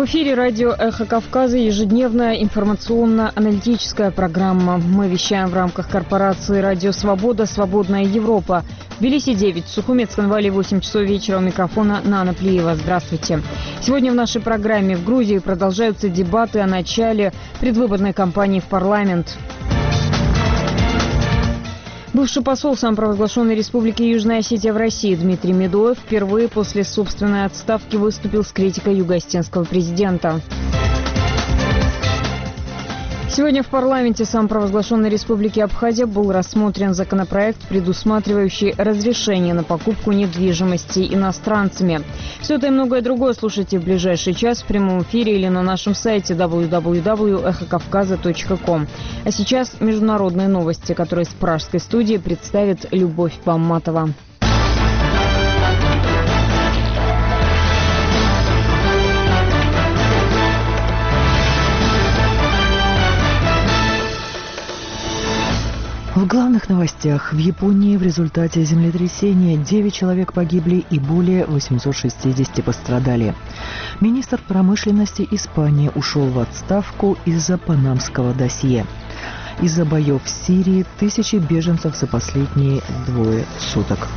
В эфире радио «Эхо Кавказа» ежедневная информационно-аналитическая программа. Мы вещаем в рамках корпорации «Радио Свобода. Свободная Европа». В Тбилиси 9, в Сухумецком вале 8 часов вечера. У микрофона Нана Плиева. Здравствуйте. Сегодня в нашей программе: в Грузии продолжаются дебаты о начале предвыборной кампании в парламент. Бывший посол самопровозглашенной Республики Южная Осетия в России Дмитрий Медоев впервые после собственной отставки выступил с критикой юго-осетинского президента. Сегодня в парламенте самопровозглашенной Республики Абхазия был рассмотрен законопроект, предусматривающий разрешение на покупку недвижимости иностранцами. Все это и многое другое слушайте в ближайший час в прямом эфире или на нашем сайте www.эхокавказа.ком. А сейчас международные новости, которые с пражской студии представит Любовь Бамматова. В главных новостях: в Японии в результате землетрясения 9 человек погибли и более 860 пострадали. Министр промышленности Испании ушел в отставку из-за панамского досье. Из-за боев в Сирии тысячи беженцев за последние 2 суток.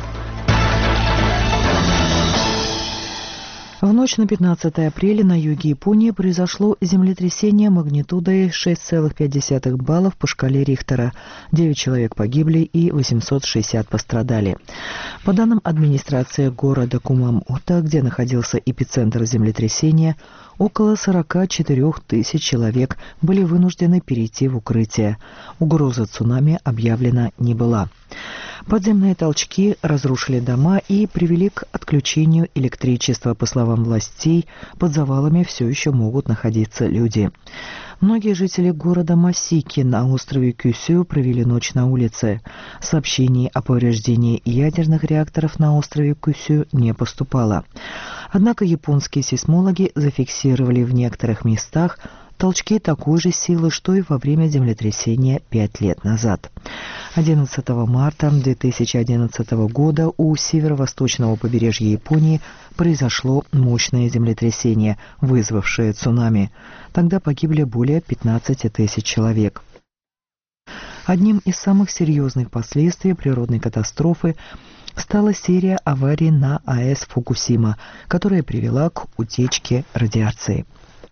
В ночь на 15 апреля на юге Японии произошло землетрясение магнитудой 6,5 баллов по шкале Рихтера. 9 человек погибли и 860 пострадали. По данным администрации города Кумамото, где находился эпицентр землетрясения, около 44 тысяч человек были вынуждены перейти в укрытие. Угроза цунами объявлена не была. Подземные толчки разрушили дома и привели к отключению электричества. По словам властей, под завалами все еще могут находиться люди. Многие жители города Масики на острове Кюсю провели ночь на улице. Сообщений о повреждении ядерных реакторов на острове Кюсю не поступало. Однако японские сейсмологи зафиксировали в некоторых местах толчки такой же силы, что и во время землетрясения 5 лет назад. 11 марта 2011 года у северо-восточного побережья Японии произошло мощное землетрясение, вызвавшее цунами. Тогда погибли более 15 тысяч человек. Одним из самых серьезных последствий природной катастрофы стала серия аварий на АЭС Фукусима, которая привела к утечке радиации.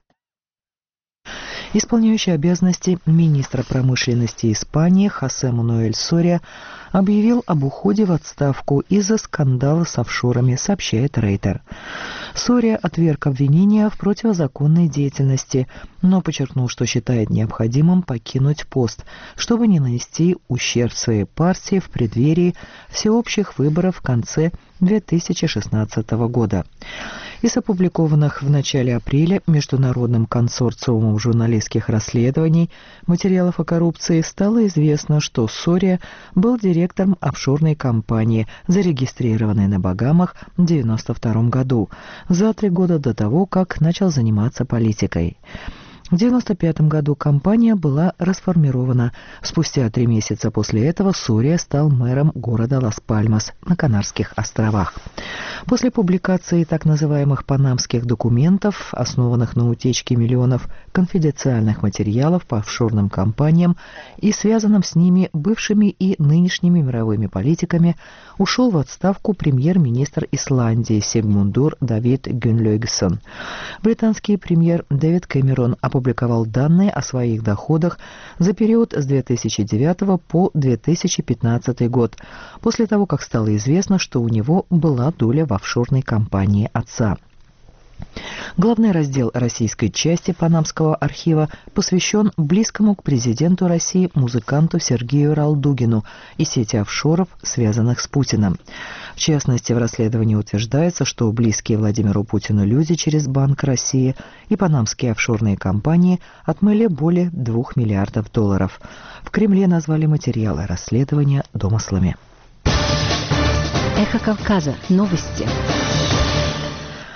Исполняющий обязанности министра промышленности Испании Хосе Мануэль Сория объявил об уходе в отставку из-за скандала с офшорами, сообщает Рейтер. Сория отверг обвинения в противозаконной деятельности, но подчеркнул, что считает необходимым покинуть пост, чтобы не нанести ущерб своей партии в преддверии всеобщих выборов в конце 2016 года. Из опубликованных в начале апреля Международным консорциумом журналистских расследований материалов о коррупции стало известно, что Сория был директором офшорной компании, зарегистрированной на Багамах в 1992 году, за 3 года до того, как начал заниматься политикой. В 1995 году компания была расформирована. Спустя 3 месяца после этого Сория стал мэром города Лас-Пальмас на Канарских островах. После публикации так называемых панамских документов, основанных на утечке миллионов конфиденциальных материалов по офшорным компаниям и связанным с ними бывшими и нынешними мировыми политиками, ушел в отставку премьер-министр Исландии Сигмундур Давид Гюнлёйгсон. Британский премьер Дэвид Кэмерон опубликовал данные о своих доходах за период с 2009 по 2015 год, после того, как стало известно, что у него была доля в офшорной компании отца. Главный раздел российской части Панамского архива посвящен близкому к президенту России музыканту Сергею Ралдугину и сети офшоров, связанных с Путиным. В частности, в расследовании утверждается, что близкие Владимиру Путину люди через Банк России и панамские офшорные компании отмыли более 2 миллиардов долларов. В Кремле назвали материалы расследования домыслами. Эхо Кавказа. Новости.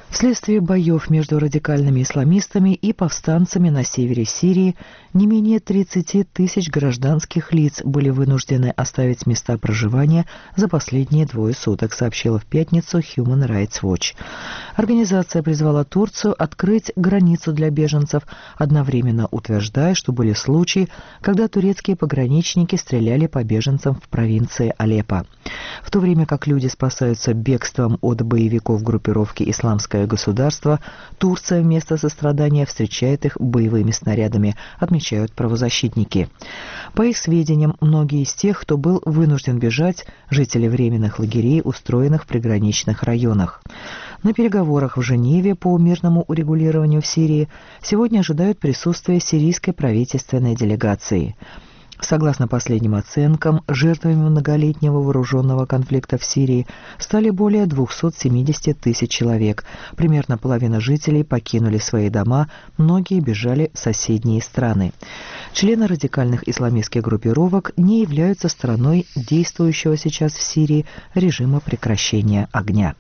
Вследствие боев между радикальными исламистами и повстанцами на севере Сирии не менее 30 тысяч гражданских лиц были вынуждены оставить места проживания за последние 2 суток, сообщила в пятницу Human Rights Watch. Организация призвала Турцию открыть границу для беженцев, одновременно утверждая, что были случаи, когда турецкие пограничники стреляли по беженцам в провинции Алеппо. В то время как люди спасаются бегством от боевиков группировки «Исламское государство», Турция вместо сострадания встречает их боевыми снарядами, отмечают правозащитники. По их сведениям, многие из тех, кто был вынужден бежать, жители временных лагерей, устроенных в приграничных районах. На переговорах в Женеве по мирному урегулированию в Сирии сегодня ожидают присутствия сирийской правительственной делегации. Согласно последним оценкам, жертвами многолетнего вооруженного конфликта в Сирии стали более 270 тысяч человек. Примерно половина жителей покинули свои дома, многие бежали в соседние страны. Члены радикальных исламистских группировок не являются стороной действующего сейчас в Сирии режима прекращения огня.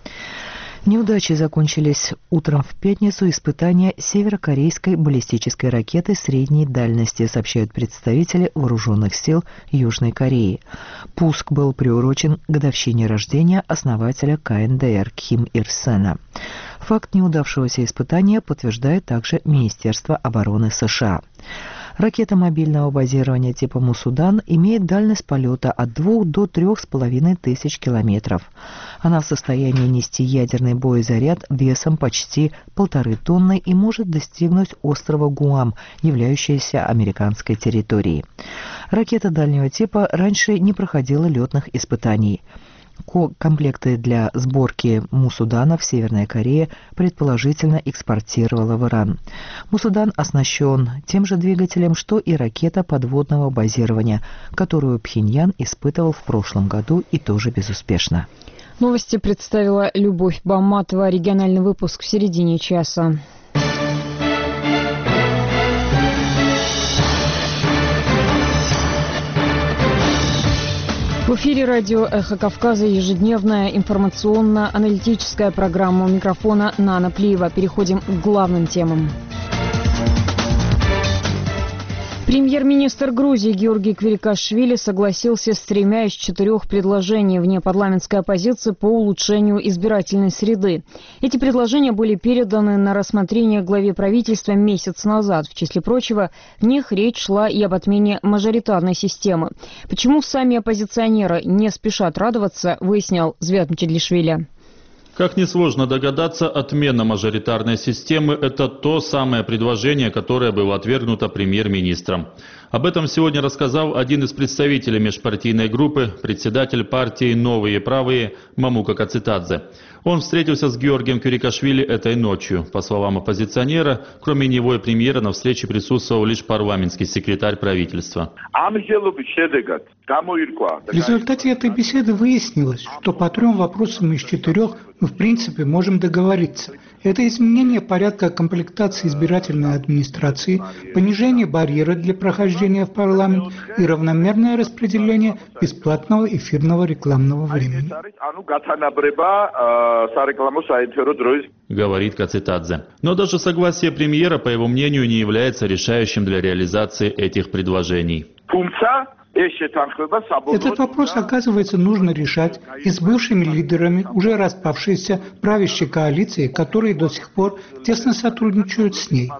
Неудачи закончились утром в пятницу испытания северокорейской баллистической ракеты средней дальности, сообщают представители вооруженных сил Южной Кореи. Пуск был приурочен к годовщине рождения основателя КНДР Ким Ир Сена. Факт неудавшегося испытания подтверждает также Министерство обороны США. Ракета мобильного базирования типа «Мусудан» имеет дальность полета от 2 до 3,5 тысяч километров. Она в состоянии нести ядерный боезаряд весом почти 1,5 тонны и может достигнуть острова Гуам, являющегося американской территорией. Ракета дальнего типа раньше не проходила летных испытаний. Комплекты для сборки Мусудана в Северная Корея предположительно экспортировала в Иран. Мусудан оснащен тем же двигателем, что и ракета подводного базирования, которую Пхеньян испытывал в прошлом году и тоже безуспешно. Новости представила Любовь Баматова. Региональный выпуск в середине часа. В эфире радио «Эхо Кавказа» ежедневная информационно-аналитическая программа. У микрофона Нана Плиева. Переходим к главным темам. Премьер-министр Грузии Георгий Квирикашвили согласился с 3 из 4 предложений внепарламентской оппозиции по улучшению избирательной среды. Эти предложения были переданы на рассмотрение главе правительства месяц назад. В числе прочего, в них речь шла и об отмене мажоритарной системы. Почему сами оппозиционеры не спешат радоваться, выяснял Звят Мчедлишвили. Как несложно догадаться, отмена мажоритарной системы – это то самое предложение, которое было отвергнуто премьер-министром. Об этом сегодня рассказал один из представителей межпартийной группы, председатель партии «Новые правые» Мамука Кацитадзе. Он встретился с Георгием Квирикашвили этой ночью. По словам оппозиционера, кроме него и премьера на встрече присутствовал лишь парламентский секретарь правительства. В результате этой беседы выяснилось, что по 3 вопросам из 4 мы в принципе можем договориться. Это изменение порядка комплектации избирательной администрации, понижение барьера для прохождения в парламент и равномерное распределение бесплатного эфирного рекламного времени. Говорит Кацитадзе. Но даже согласие премьера, по его мнению, не является решающим для реализации этих предложений. Этот вопрос, оказывается, нужно решать и с бывшими лидерами уже распавшейся правящей коалиции, которые до сих пор тесно сотрудничают с ней.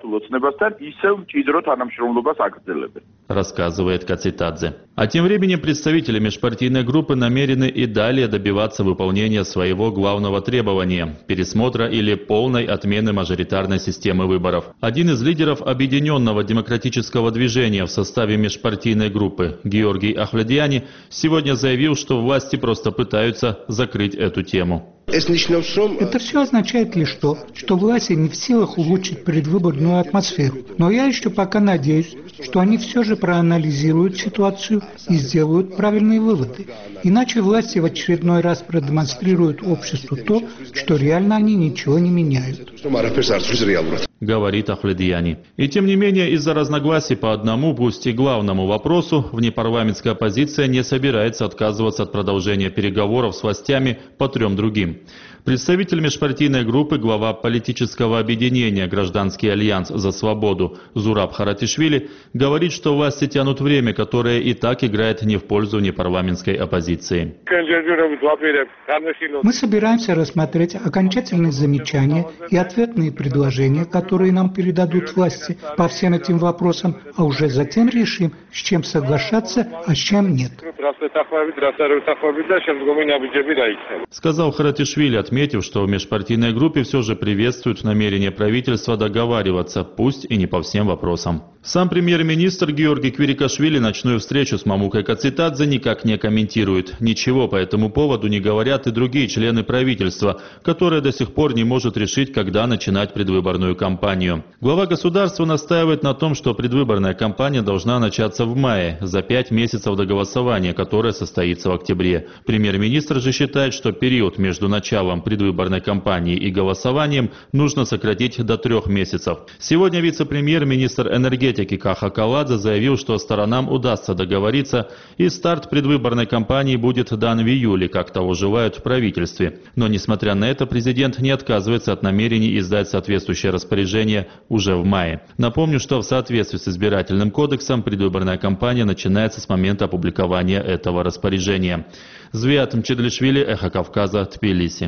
Рассказывает Кацитадзе. А тем временем представители межпартийной группы намерены и далее добиваться выполнения своего главного требования – пересмотра или полной отмены мажоритарной системы выборов. Один из лидеров Объединенного демократического движения в составе межпартийной группы Георгий Ахледиани сегодня заявил, что власти просто пытаются закрыть эту тему. Это все означает лишь то, что власти не в силах улучшить предвыборную атмосферу. Но я еще пока надеюсь, что они все же проанализируют ситуацию и сделают правильные выводы. Иначе власти в очередной раз продемонстрируют обществу то, что реально они ничего не меняют. Говорит Ахледиани. И тем не менее, из-за разногласий по одному, пусть и главному вопросу, внепарламентская оппозиция не собирается отказываться от продолжения переговоров с властями по 3 другим. России. Представитель межпартийной группы, глава политического объединения «Гражданский альянс за свободу» Зураб Харатишвили говорит, что власти тянут время, которое и так играет не в пользу непарламентской оппозиции. Мы собираемся рассмотреть окончательные замечания и ответные предложения, которые нам передадут власти по всем этим вопросам, а уже затем решим, с чем соглашаться, а с чем нет. Сказал Харатишвили, отметив, что в межпартийной группе все же приветствуют намерение правительства договариваться, пусть и не по всем вопросам. Сам премьер-министр Георгий Квирикашвили ночную встречу с Мамукой Кацитадзе никак не комментирует. Ничего по этому поводу не говорят и другие члены правительства, которые до сих пор не может решить, когда начинать предвыборную кампанию. Глава государства настаивает на том, что предвыборная кампания должна начаться в мае, за 5 месяцев до голосования, которое состоится в октябре. Премьер-министр же считает, что период между началом предвыборной кампании и голосованием нужно сократить до 3 месяцев. Сегодня вице-премьер-министр энергетики Каха Каладзе заявил, что сторонам удастся договориться, и старт предвыборной кампании будет дан в июле, как того желают в правительстве. Но, несмотря на это, президент не отказывается от намерений издать соответствующее распоряжение уже в мае. Напомню, что в соответствии с избирательным кодексом предвыборная кампания начинается с момента опубликования этого распоряжения. Звиат Мчедлишвили, Эхо Кавказа, Тбилиси.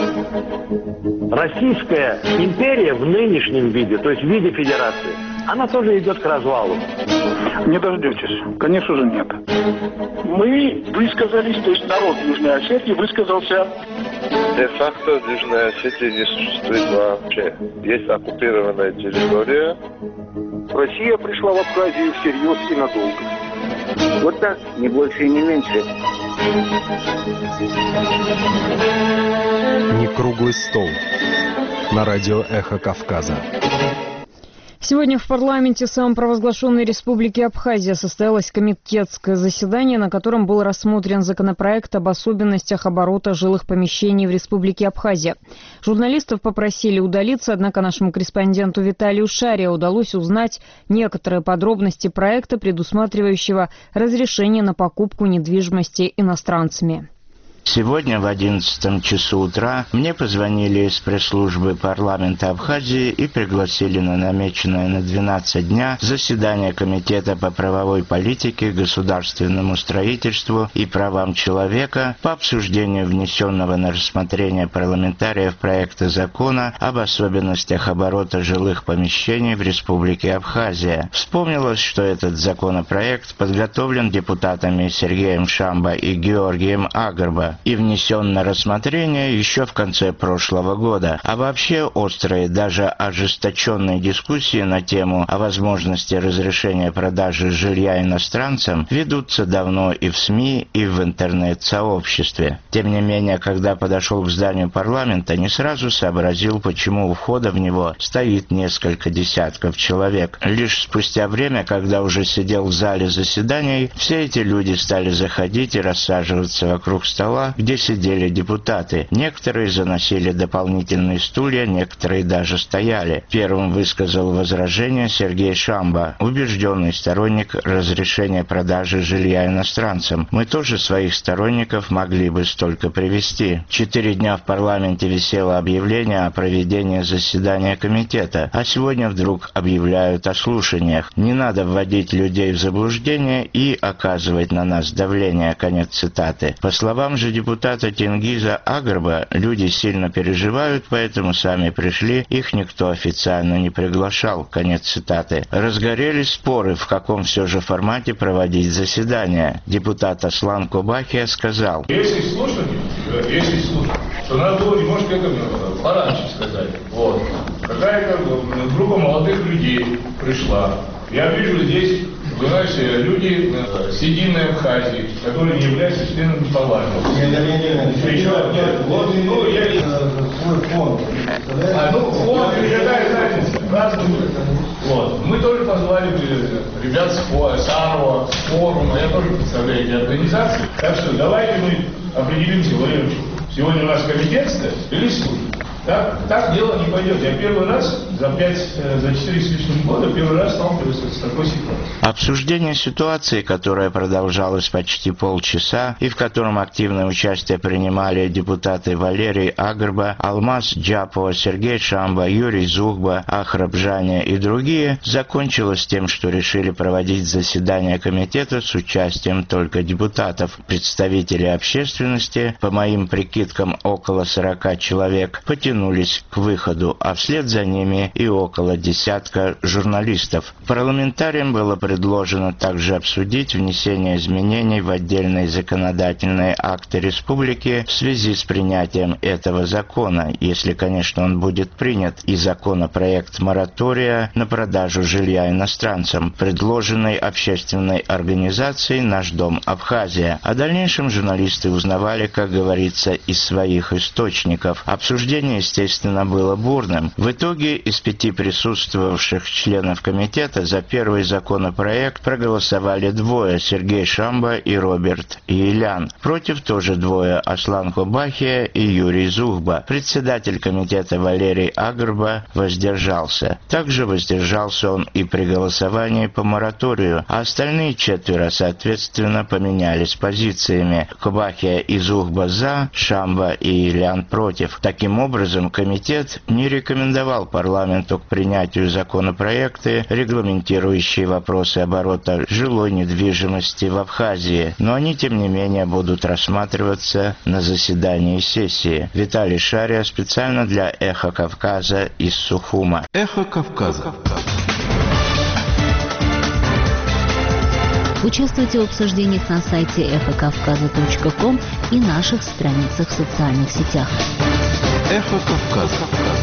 Российская империя в нынешнем виде, то есть в виде федерации, она тоже идет к развалу. Не дождетесь. Конечно же, нет. Мы высказались, то есть народ Южной Осетии высказался. Де-факто Южная Осетия не существует вообще. Есть оккупированная территория. Россия пришла в Абхазию всерьез и надолго. Вот так, не больше и не меньше. Не круглый стол. На радио «Эхо Кавказа». Сегодня в парламенте самопровозглашенной Республики Абхазия состоялось комитетское заседание, на котором был рассмотрен законопроект об особенностях оборота жилых помещений в Республике Абхазия. Журналистов попросили удалиться, однако нашему корреспонденту Виталию Шаре удалось узнать некоторые подробности проекта, предусматривающего разрешение на покупку недвижимости иностранцами. Сегодня в 11 часу утра мне позвонили из пресс-службы парламента Абхазии и пригласили на намеченное на 12 дня заседание Комитета по правовой политике, государственному строительству и правам человека по обсуждению внесенного на рассмотрение парламентариев проекта закона об особенностях оборота жилых помещений в Республике Абхазия. Вспомнилось, что этот законопроект подготовлен депутатами Сергеем Шамбо и Георгием Агарбо и внесен на рассмотрение еще в конце прошлого года. А вообще острые, даже ожесточенные дискуссии на тему о возможности разрешения продажи жилья иностранцам ведутся давно и в СМИ, и в интернет-сообществе. Тем не менее, когда подошел к зданию парламента, не сразу сообразил, почему у входа в него стоит несколько десятков человек. Лишь спустя время, когда уже сидел в зале заседаний, все эти люди стали заходить и рассаживаться вокруг стола, где сидели депутаты. Некоторые заносили дополнительные стулья, некоторые даже стояли. Первым высказал возражение Сергей Шамбо, убежденный сторонник разрешения продажи жилья иностранцам. Мы тоже своих сторонников могли бы столько привести. 4 дня в парламенте висело объявление о проведении заседания комитета, а сегодня вдруг объявляют о слушаниях. Не надо вводить людей в заблуждение и оказывать на нас давление. Конец цитаты. По словам же депутата Тенгиза Агарба, люди сильно переживают, поэтому сами пришли, их никто официально не приглашал. Конец цитаты. Разгорелись споры, в каком все же формате проводить заседание. Депутат Аслан Кобахия сказал: Если слушать, то надо было немножко пораньше сказать. Вот. Какая-то группа молодых людей пришла. Я вижу здесь, вы знаете, люди с единой Абхазии, которые не являются членами парламента. Нет. Вот, я... Свой фонд. Фонд, какая разница? Вот. Мы тоже позвали ребят с Сарова, с форума, я тоже представляю эти организации. Так что давайте мы определимся, Валерьевич, сегодня у нас комитетская или служба? Так дело не пойдет. Я первый раз за 4 с лишним года сталкиваюсь с такой ситуацией. Обсуждение ситуации, которое продолжалось почти полчаса и в котором активное участие принимали депутаты Валерий Агрба, Алмаз Джапова, Сергей Шамба, Юрий Зухба, Ахраб Жаня и другие, закончилось тем, что решили проводить заседание комитета с участием только депутатов. Представители общественности, по моим прикидкам около 40 человек, потянулись к выходу, а вслед за ними и около десятка журналистов. Парламентариям было предложено также обсудить внесение изменений в отдельные законодательные акты республики в связи с принятием этого закона, если, конечно, он будет принят, и законопроект моратория на продажу жилья иностранцам, предложенный общественной организацией «Наш дом Абхазия». О дальнейшем журналисты узнавали, как говорится, из своих источников. Обсуждение, естественно, было бурным. В итоге из 5 присутствовавших членов комитета за первый законопроект проголосовали 2: Сергей Шамба и Роберт Елян. Против тоже 2: Аслан Кубахия и Юрий Зухба. Председатель комитета Валерий Агрба воздержался. Также воздержался он и при голосовании по мораторию, а остальные 4, соответственно, поменялись позициями. Кубахия и Зухба за, Шамба и Елян против. Таким образом, комитет не рекомендовал парламенту к принятию законопроекты, регламентирующие вопросы оборота жилой недвижимости в Абхазии, но они, тем не менее, будут рассматриваться на заседании сессии. Виталий Шария специально для «Эхо Кавказа» из Сухума. Эхо Кавказа. Участвуйте в обсуждениях на сайте эхокавказа.ком и наших страницах в социальных сетях. Эхо Кавказа.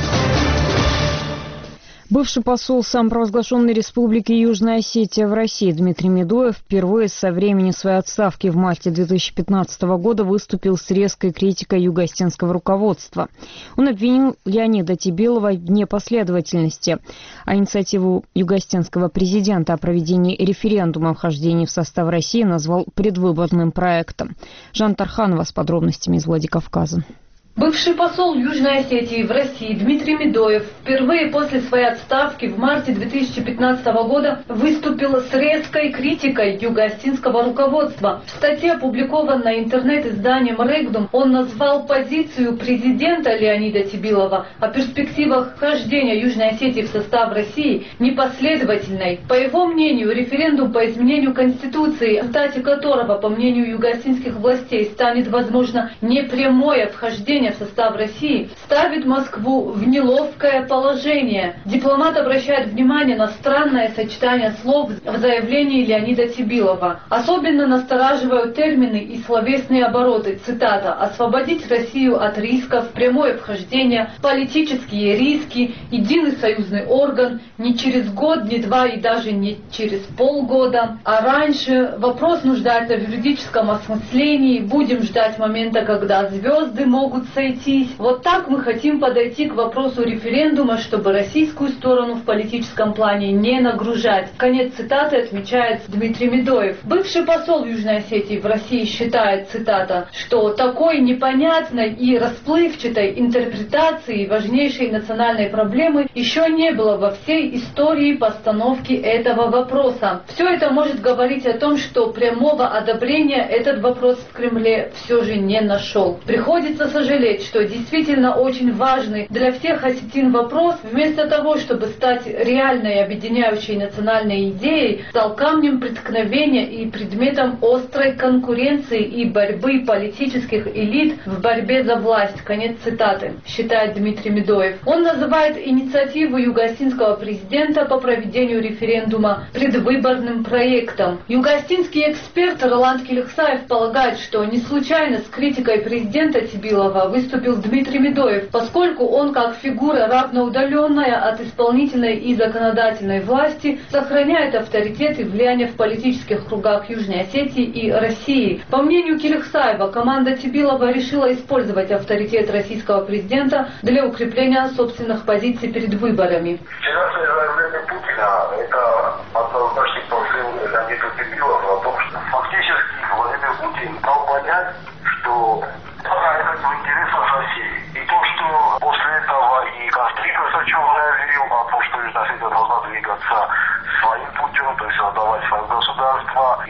Бывший посол самопровозглашенной республики Южная Осетия в России Дмитрий Медоев впервые со времени своей отставки в марте 2015 года выступил с резкой критикой юго-осетинского руководства. Он обвинил Леонида Тебелова в непоследовательности, а инициативу юго-осетинского президента о проведении референдума о вхождении в состав России назвал предвыборным проектом. Жанна Тарханова с подробностями из Владикавказа. Бывший посол Южной Осетии в России Дмитрий Медоев впервые после своей отставки в марте 2015 года выступил с резкой критикой юго-осетинского руководства. В статье, опубликованной интернет-изданием «Регдум», он назвал позицию президента Леонида Тебелова о перспективах вхождения Южной Осетии в состав России непоследовательной. По его мнению, референдум по изменению Конституции, в результате которого, по мнению юго-осетинских властей, станет возможно непрямое вхождение в состав России, ставит Москву в неловкое положение. Дипломат обращает внимание на странное сочетание слов в заявлении Леонида Тебелова. Особенно настораживают термины и словесные обороты. Цитата: «освободить Россию от рисков, прямое вхождение, политические риски, единый союзный орган, не через год, не 2 и даже не через полгода, а раньше. Вопрос нуждается в юридическом осмыслении. Будем ждать момента, когда звезды могут сойтись». Вот так мы хотим подойти к вопросу референдума, чтобы российскую сторону в политическом плане не нагружать. Конец цитаты отмечает Дмитрий Медоев. Бывший посол Южной Осетии в России считает, цитата, что такой непонятной и расплывчатой интерпретации важнейшей национальной проблемы еще не было во всей истории постановки этого вопроса. Все это может говорить о том, что прямого одобрения этот вопрос в Кремле все же не нашел. Приходится сожалеть, что действительно очень важный для всех осетин вопрос, вместо того, чтобы стать реальной объединяющей национальной идеей, стал камнем преткновения и предметом острой конкуренции и борьбы политических элит в борьбе за власть. Конец цитаты, считает Дмитрий Медоев. Он называет инициативу юго-осетинского президента по проведению референдума предвыборным проектом. Юго-осетинский эксперт Роланд Келихсаев полагает, что не случайно с критикой президента Тебелова выступил Дмитрий Медоев, поскольку он, как фигура равноудаленная от исполнительной и законодательной власти, сохраняет авторитет и влияние в политических кругах Южной Осетии и России. По мнению Келихсаева, команда Тебелова решила использовать авторитет российского президента для укрепления собственных позиций перед выборами. Вчерашнее заявление Путина – это однозначный посыл Леонида Тебелова о том, что фактически Владимир Путин дал понять, что это в интересах России. И то, что после этого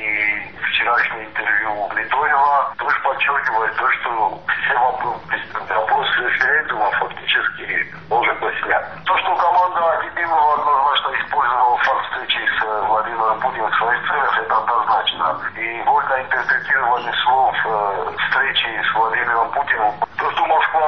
и вчерашнее интервью Григорьева тоже подчеркивает то, что все вопросы референдума фактически уже был снят. То, что команда Акипилова однозначно использовала факт встречи с Владимиром Путиным в своих целях, это однозначно. И вольно интерпретирование слов встречи с Владимиром Путиным, то, что Москва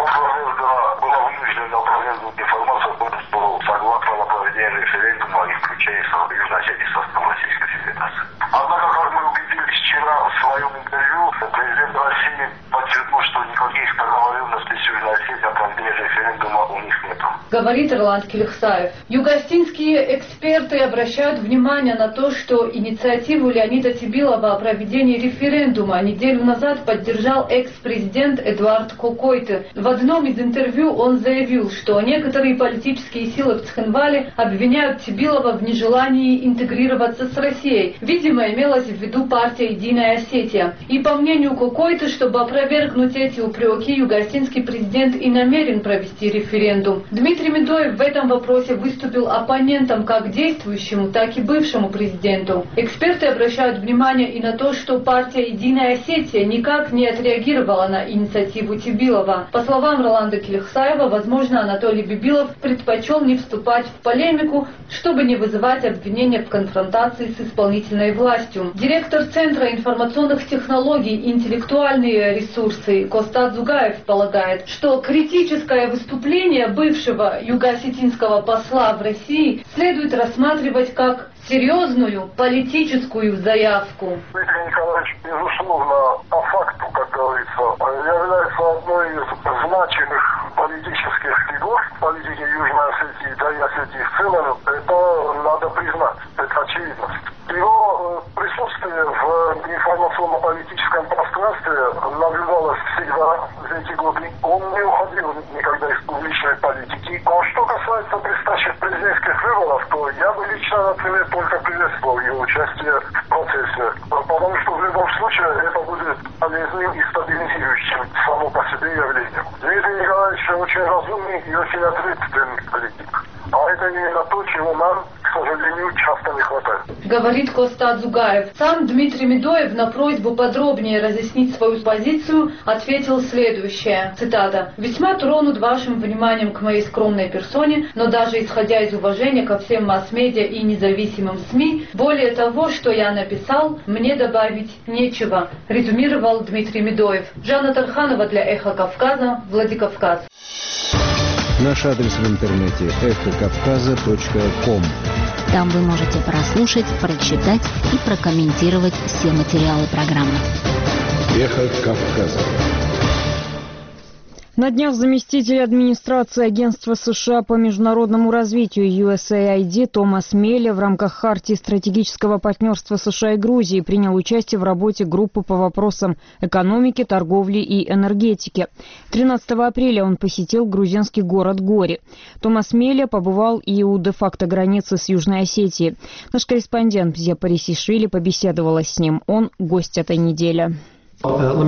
была вынуждена опровергнуть информацию о том, что согласно на проведение референдума и включая Южной Осетии в состав Российской Федерации. Однако, как мы убедились вчера в своем интервью, президент России подчеркнул, что никаких договоренностей с Южной Осетией о проведении референдума у них нет. Говорит Ирланд Келихсаев. Югостинские эксперты обращают внимание на то, что инициативу Леонида Тибилова о проведении референдума неделю назад поддержал экс-президент Эдуард Кокойты. В одном из интервью он заявил, что некоторые политические силы в Цхинвале обвиняют Тибилова в нежелании интегрироваться с Россией. Видимо, имелось в виду партия «Единая Осетия». И по мнению Кокойты, чтобы опровергнуть эти упреки, югостинский президент и намерен провести референдум. Дмитрий Медоев в этом вопросе выступил оппонентом как действующему, так и бывшему президенту. Эксперты обращают внимание и на то, что партия «Единая Осетия» никак не отреагировала на инициативу Тибилова. По словам Роланда Келихсаева, возможно, Анатолий Бибилов предпочел не вступать в полемику, чтобы не вызывать обвинения в конфронтации с исполнительной властью. Директор Центра информационных технологий и интеллектуальные ресурсы Костад Зугаев полагает, что критическое выступление бывшего юго-осетинского посла в России следует рассматривать как серьезную политическую заявку. Дмитрий Николаевич, безусловно, по факту, как говорится, является одной из значимых политических фигур в политике Южной Осетии, да и Осетии в целом. Это надо признать, это очевидность. Его присутствие в информационно-политическом пространстве наблюдалось всегда за эти годы. Он не уходил никогда из публичной политики. А что касается предстоящих президентских выборов, то я бы лично, например, только приветствовал его участие в процессе. Потому что в любом случае это будет полезным и стабилизирующим само по себе явлением. Дмитрий Николаевич очень разумный и очень ответственный политик. А это именно то, чего нам, к сожалению, часто не хватает. Говорит Костад Зугаев. Сам Дмитрий Медоев на просьбу подробнее разъяснить свою позицию ответил следующее. Цитата. «Весьма тронут вашим вниманием к моей скромной персоне, но даже исходя из уважения ко всем масс-медиа и независимым СМИ, более того, что я написал, мне добавить нечего», резюмировал Дмитрий Медоев. Жанна Тарханова для «Эхо Кавказа», Владикавказ. Наш адрес в интернете эхокавказа.ком. Там вы можете прослушать, прочитать и прокомментировать все материалы программы. Эхо Кавказа. На днях заместитель администрации Агентства США по международному развитию USAID Томас Мелле в рамках Хартии стратегического партнерства США и Грузии принял участие в работе группы по вопросам экономики, торговли и энергетики. 13 апреля он посетил грузинский город Гори. Томас Мелле побывал и у де-факто границы с Южной Осетией. Наш корреспондент Зия Парисишвили побеседовала с ним. Он гость этой недели. В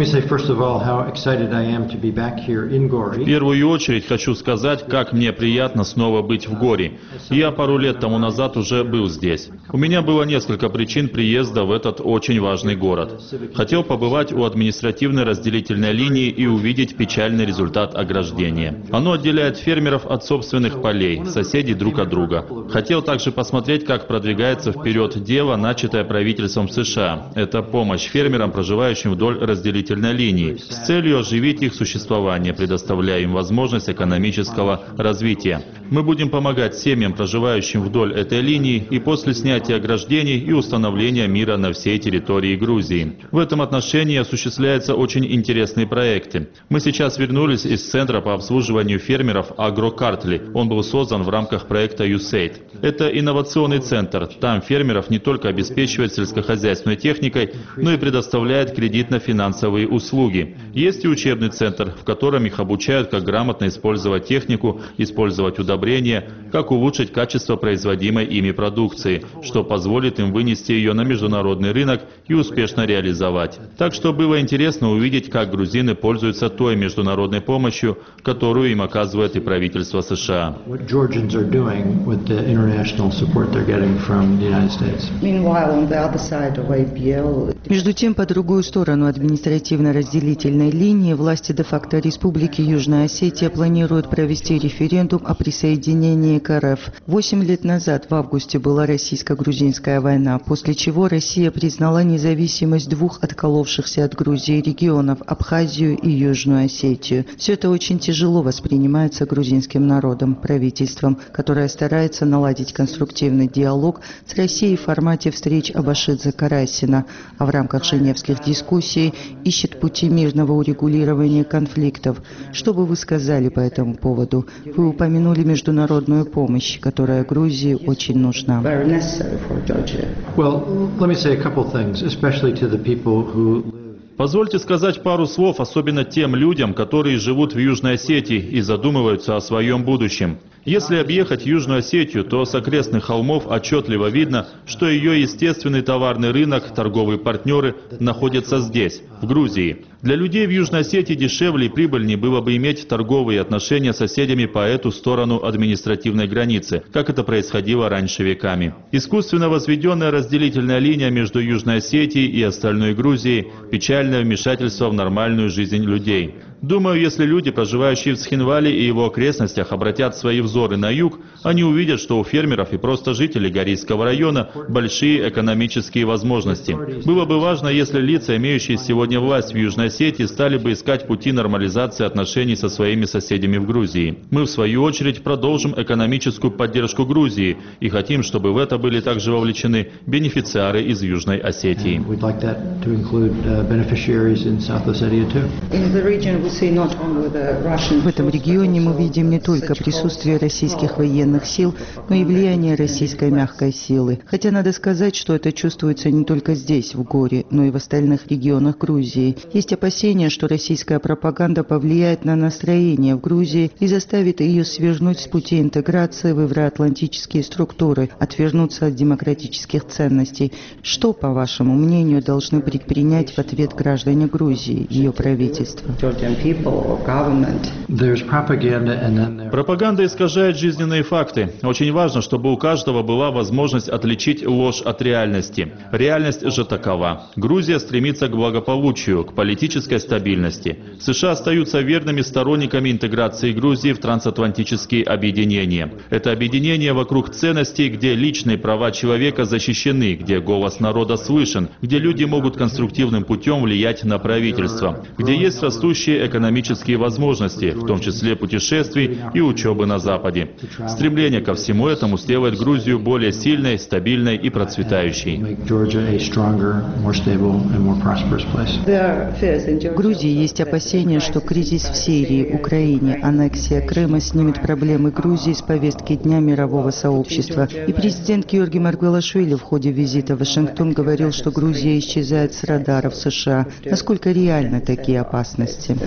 первую очередь хочу сказать, как мне приятно снова быть в Гори. Я пару лет тому назад уже был здесь. У меня было несколько причин приезда в этот очень важный город. Хотел побывать у административной разделительной линии и увидеть печальный результат ограждения. Оно отделяет фермеров от собственных полей, соседей друг от друга. Хотел также посмотреть, как продвигается вперед дело, начатое правительством США. Это помощь фермерам, проживающим вдоль разделительной линии, с целью оживить их существование, предоставляя им возможность экономического развития. Мы будем помогать семьям, проживающим вдоль этой линии, и после снятия ограждений и установления мира на всей территории Грузии. В этом отношении осуществляются очень интересные проекты. Мы сейчас вернулись из Центра по обслуживанию фермеров «Агрокартли». Он был создан в рамках проекта USAID. Это инновационный центр. Там фермеров не только обеспечивают сельскохозяйственной техникой, но и предоставляют кредит на финансовые услуги. Есть и учебный центр, в котором их обучают, как грамотно использовать технику, использовать удобрения, как улучшить качество производимой ими продукции, что позволит им вынести ее на международный рынок и успешно реализовать. Так что было интересно увидеть, как грузины пользуются той международной помощью, которую им оказывает и правительство США. Между тем, по другую сторону административно-разделительной линии власти де-факто Республики Южная Осетия планируют провести референдум о присоединении к РФ. 8 лет назад, в августе, была российско-грузинская война, после чего Россия признала независимость двух отколовшихся от Грузии регионов – Абхазию и Южную Осетию. Все это очень тяжело воспринимается грузинским народом, правительством, которое старается наладить конструктивный диалог с Россией в формате встреч Абашидзе-Карасина, а в рамках женевских дискуссий ищет пути мирного урегулирования конфликтов. Что бы вы сказали по этому поводу? Вы упомянули международную помощь, которая Грузии очень нужна. Позвольте сказать пару слов, особенно тем людям, которые живут в Южной Осетии и задумываются о своем будущем. Если объехать Южную Осетию, то с окрестных холмов отчетливо видно, что ее естественный товарный рынок, торговые партнеры находятся здесь, в Грузии. Для людей в Южной Осетии дешевле и прибыльнее было бы иметь торговые отношения с соседями по эту сторону административной границы, как это происходило раньше веками. Искусственно возведенная разделительная линия между Южной Осетией и остальной Грузией – печальное вмешательство в нормальную жизнь людей. Думаю, если люди, проживающие в Цхинвале и его окрестностях, обратят свои взоры на юг, они увидят, что у фермеров и просто жителей Горийского района большие экономические возможности. Было бы важно, если лица, имеющие сегодня власть в Южной Осетии, стали бы искать пути нормализации отношений со своими соседями в Грузии. Мы, в свою очередь, продолжим экономическую поддержку Грузии и хотим, чтобы в это были также вовлечены бенефициары из Южной Осетии. В этом регионе мы видим не только присутствие российских военных сил, но и влияние российской мягкой силы. Хотя надо сказать, что это чувствуется не только здесь, в Горе, но и в остальных регионах Грузии. Есть опасения, что российская пропаганда повлияет на настроение в Грузии и заставит ее свернуть с пути интеграции в евроатлантические структуры, отвернуться от демократических ценностей. Что, по вашему мнению, должны предпринять в ответ граждане Грузии, ее правительство? Пропаганда искажает жизненные факты. Очень важно, чтобы у каждого была возможность отличить ложь от реальности. Реальность же такова. Грузия стремится к благополучию, к политической стабильности. США остаются верными сторонниками интеграции Грузии в трансатлантические объединения. Это объединение вокруг ценностей, где личные права человека защищены, где голос народа слышен, где люди могут конструктивным путем влиять на правительство, где есть растущие экономические возможности, в том числе путешествий и учебы на Западе. Стремление ко всему этому сделает Грузию более сильной, стабильной и процветающей. В Грузии есть опасения, что кризис в Сирии, Украине, аннексия Крыма снимет проблемы Грузии с повестки дня мирового сообщества. И президент Георгий Маргвелашвили в ходе визита в Вашингтон говорил, что Грузия исчезает с радаров США. Насколько реальны такие опасности?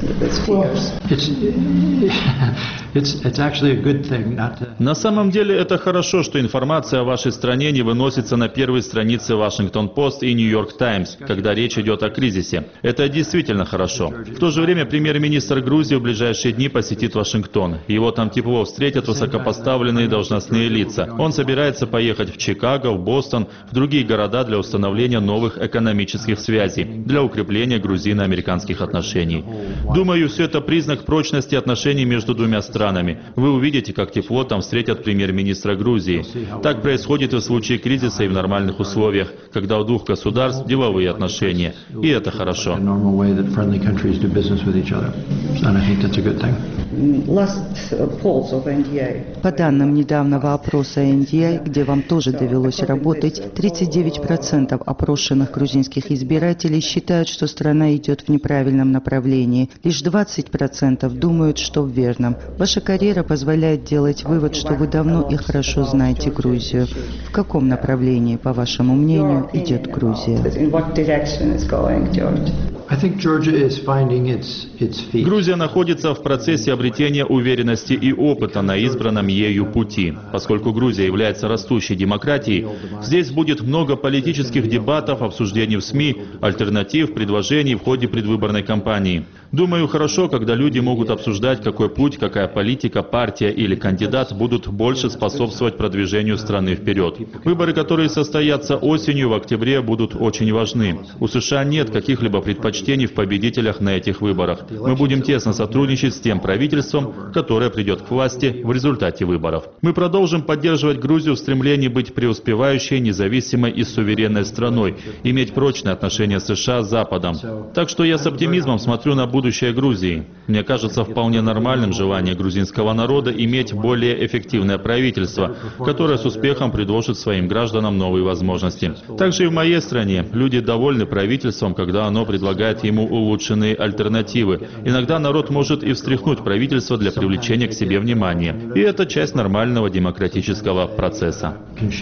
На самом деле это хорошо, что информация о вашей стране не выносится на первые страницы Вашингтон-Пост и Нью-Йорк Таймс, когда речь идет о кризисе. Это действительно хорошо. В то же время премьер-министр Грузии в ближайшие дни посетит Вашингтон. Его там тепло встретят высокопоставленные должностные лица. Он собирается поехать в Чикаго, в Бостон, в другие города для установления новых экономических связей, для укрепления грузино-американских отношений. Думаю, все это признак прочности отношений между двумя странами. Вы увидите, как тепло там встретят премьер-министра Грузии. Так происходит и в случае кризиса, и в нормальных условиях, когда у двух государств деловые отношения. И это хорошо. По данным недавнего опроса NDI, где вам тоже довелось работать, 39% опрошенных грузинских избирателей считают, что страна идет в неправильном направлении. Лишь 20% думают, что в верном. Ваша карьера позволяет делать вывод, что вы давно и хорошо знаете Грузию. В каком направлении, по вашему мнению, идет Грузия? Грузия находится в процессе обретения уверенности и опыта на избранном ею пути. Поскольку Грузия является растущей демократией, здесь будет много политических дебатов, обсуждений в СМИ, альтернатив, предложений в ходе предвыборной кампании. Думаю, хорошо, когда люди могут обсуждать, какой путь, какая политика, партия или кандидат будут больше способствовать продвижению страны вперед. Выборы, которые состоятся осенью, в октябре, будут очень важны. У США нет каких-либо предпочтений в победителях на этих выборах. Мы будем тесно сотрудничать с тем правительством, которое придет к власти в результате выборов. Мы продолжим поддерживать Грузию в стремлении быть преуспевающей, независимой и суверенной страной, иметь прочные отношения с США с Западом. Так что я с оптимизмом смотрю на будущее Грузии. Мне кажется вполне нормальным желание грузинского народа иметь более эффективное правительство, которое с успехом предложит своим гражданам новые возможности. Также и в моей стране люди довольны правительством, когда оно предлагает ему улучшенные альтернативы. Иногда народ может и встряхнуть правительство для привлечения к себе внимания. И это часть нормального демократического процесса.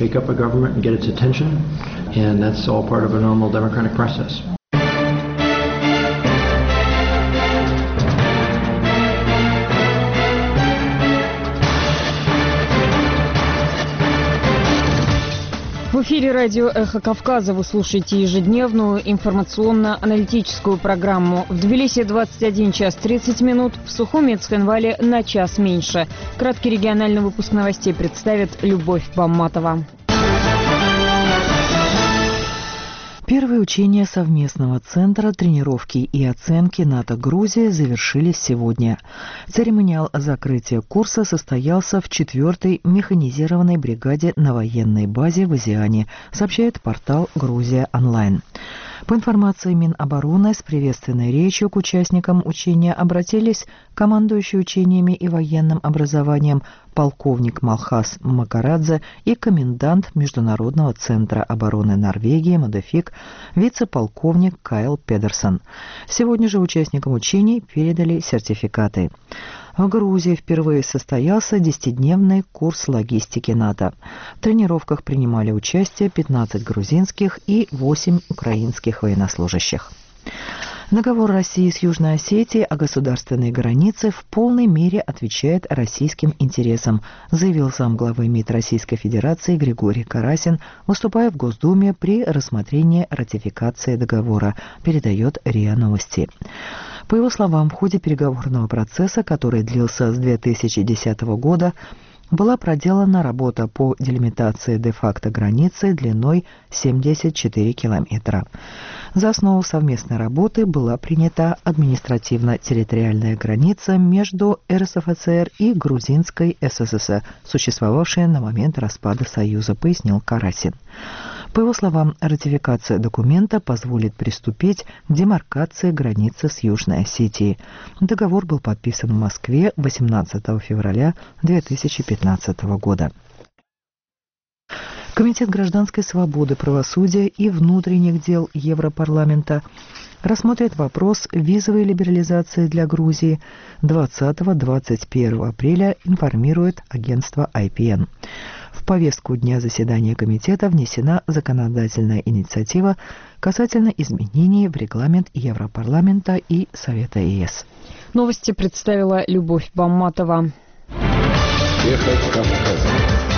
В эфире радио «Эхо Кавказа» вы слушаете ежедневную информационно-аналитическую программу. В Тбилиси 21 час 30 минут, в Сухуми и Цхинвале на час меньше. Краткий региональный выпуск новостей представит Любовь Бамматова. Первые учения совместного центра тренировки и оценки НАТО-Грузия завершились сегодня. Церемониал закрытия курса состоялся в 4-й механизированной бригаде на военной базе в Азиане, сообщает портал «Грузия онлайн». По информации Минобороны, с приветственной речью к участникам учения обратились командующий учениями и военным образованием полковник Малхас Макарадзе и комендант Международного центра обороны Норвегии «Модефик» вице-полковник Кайл Педерсон. Сегодня же участникам учений передали сертификаты. В Грузии впервые состоялся 10-дневный курс логистики НАТО. В тренировках принимали участие 15 грузинских и 8 украинских военнослужащих. Договор России с Южной Осетией о государственной границе в полной мере отвечает российским интересам, заявил замглавы МИД Российской Федерации Григорий Карасин, выступая в Госдуме при рассмотрении ратификации договора, передает РИА Новости. По его словам, в ходе переговорного процесса, который длился с 2010 года, была проделана работа по делимитации де-факто границы длиной 74 километра. За основу совместной работы была принята административно-территориальная граница между РСФСР и Грузинской СССР, существовавшая на момент распада Союза, пояснил Карасин. По его словам, ратификация документа позволит приступить к демаркации границы с Южной Осетией. Договор был подписан в Москве 18 февраля 2015 года. Комитет гражданской свободы, правосудия и внутренних дел Европарламента рассмотрит вопрос визовой либерализации для Грузии 20-21 апреля, информирует агентство IPN. В повестку дня заседания комитета внесена законодательная инициатива касательно изменений в регламент Европарламента и Совета ЕС. Новости представила Любовь Бамматова. Эхо Кавказа.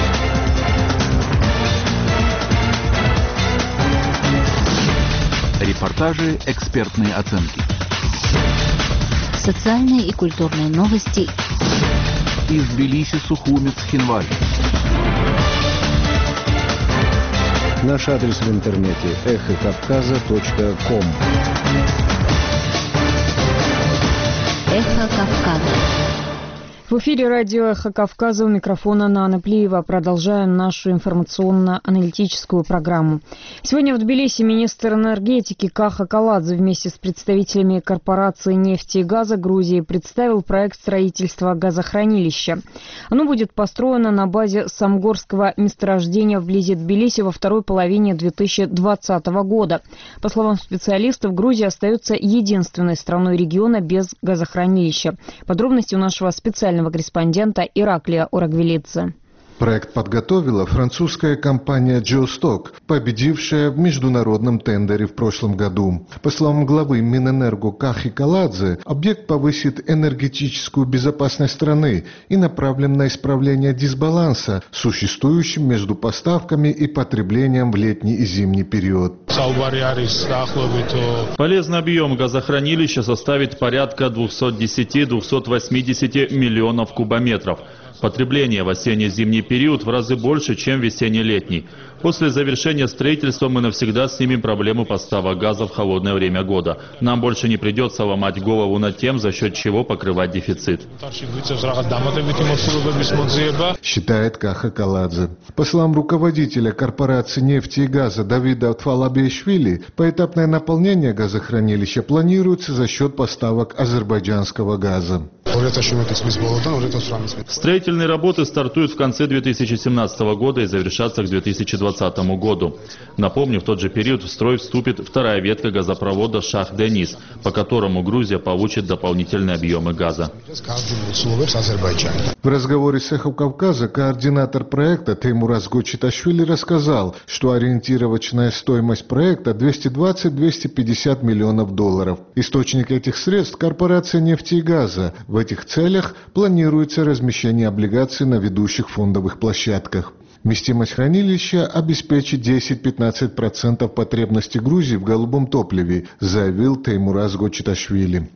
Репортажи, экспертные оценки. Социальные и культурные новости. Из Тбилиси, Сухуми, Цхинвали. Наш адрес в интернете эхокавказа.ком. Эхо Кавказа. В эфире радио «Эхо Кавказа», у микрофона Нана Плиева. Продолжаем нашу информационно-аналитическую программу. Сегодня в Тбилиси министр энергетики Каха Каладзе вместе с представителями корпорации нефти и газа Грузии представил проект строительства газохранилища. Оно будет построено на базе Самгорского месторождения вблизи Тбилиси во второй половине 2020 года. По словам специалистов, Грузия остается единственной страной региона без газохранилища. Подробности у нашего специального корреспондента Ираклия Орагвелидзе. Проект подготовила французская компания «Джосток», победившая в международном тендере в прошлом году. По словам главы Минэнерго Кахи Каладзе, объект повысит энергетическую безопасность страны и направлен на исправление дисбаланса, существующим между поставками и потреблением в летний и зимний период. Полезный объем газохранилища составит порядка 210-280 миллионов кубометров. Потребление в осенне-зимний период в разы больше, чем весенне-летний. После завершения строительства мы навсегда снимем проблему поставок газа в холодное время года. Нам больше не придется ломать голову над тем, за счет чего покрывать дефицит. Считает Каха Каладзе. По словам руководителя корпорации нефти и газа Давида Тфалабиашвили, поэтапное наполнение газохранилища планируется за счет поставок азербайджанского газа. Строительные работы стартуют в конце 2017 года и завершатся к 2020 году. Напомню, в тот же период в строй вступит вторая ветка газопровода Шах-Денис, по которому Грузия получит дополнительные объемы газа. В разговоре с «Эхо Кавказа» координатор проекта Теймураз Гочиташвили рассказал, что ориентировочная стоимость проекта 220-250 миллионов долларов. Источник этих средств – корпорация нефти и газа. В этих целях планируется размещение облигаций на ведущих фондовых площадках. Вместимость хранилища обеспечит 10-15% потребностей Грузии в голубом топливе, заявил Теймураз Гочиташвили.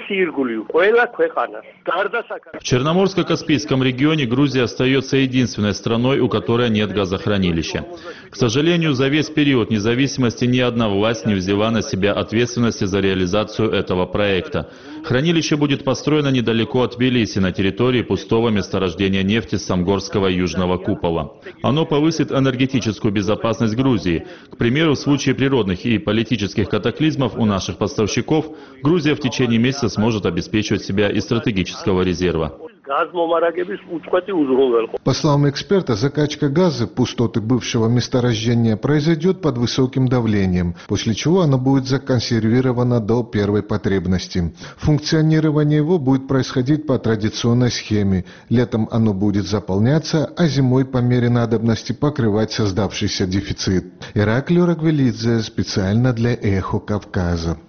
В Черноморско-Каспийском регионе Грузия остается единственной страной, у которой нет газохранилища. К сожалению, за весь период независимости ни одна власть не взяла на себя ответственности за реализацию этого проекта. Хранилище будет построено недалеко от Тбилиси, на территории пустого месторождения нефти Самгорского южного купола. Оно повысит энергетическую безопасность Грузии. К примеру, в случае природных и политических катаклизмов у наших поставщиков Грузия в течение месяца сможет обеспечивать себя из стратегического резерва. По словам эксперта, закачка газа в пустоты бывшего месторождения произойдет под высоким давлением, после чего оно будет законсервировано до первой потребности. Функционирование его будет происходить по традиционной схеме. Летом оно будет заполняться, а зимой по мере надобности покрывать создавшийся дефицит. Ираклий Рагвелидзе специально для «Эхо Кавказа».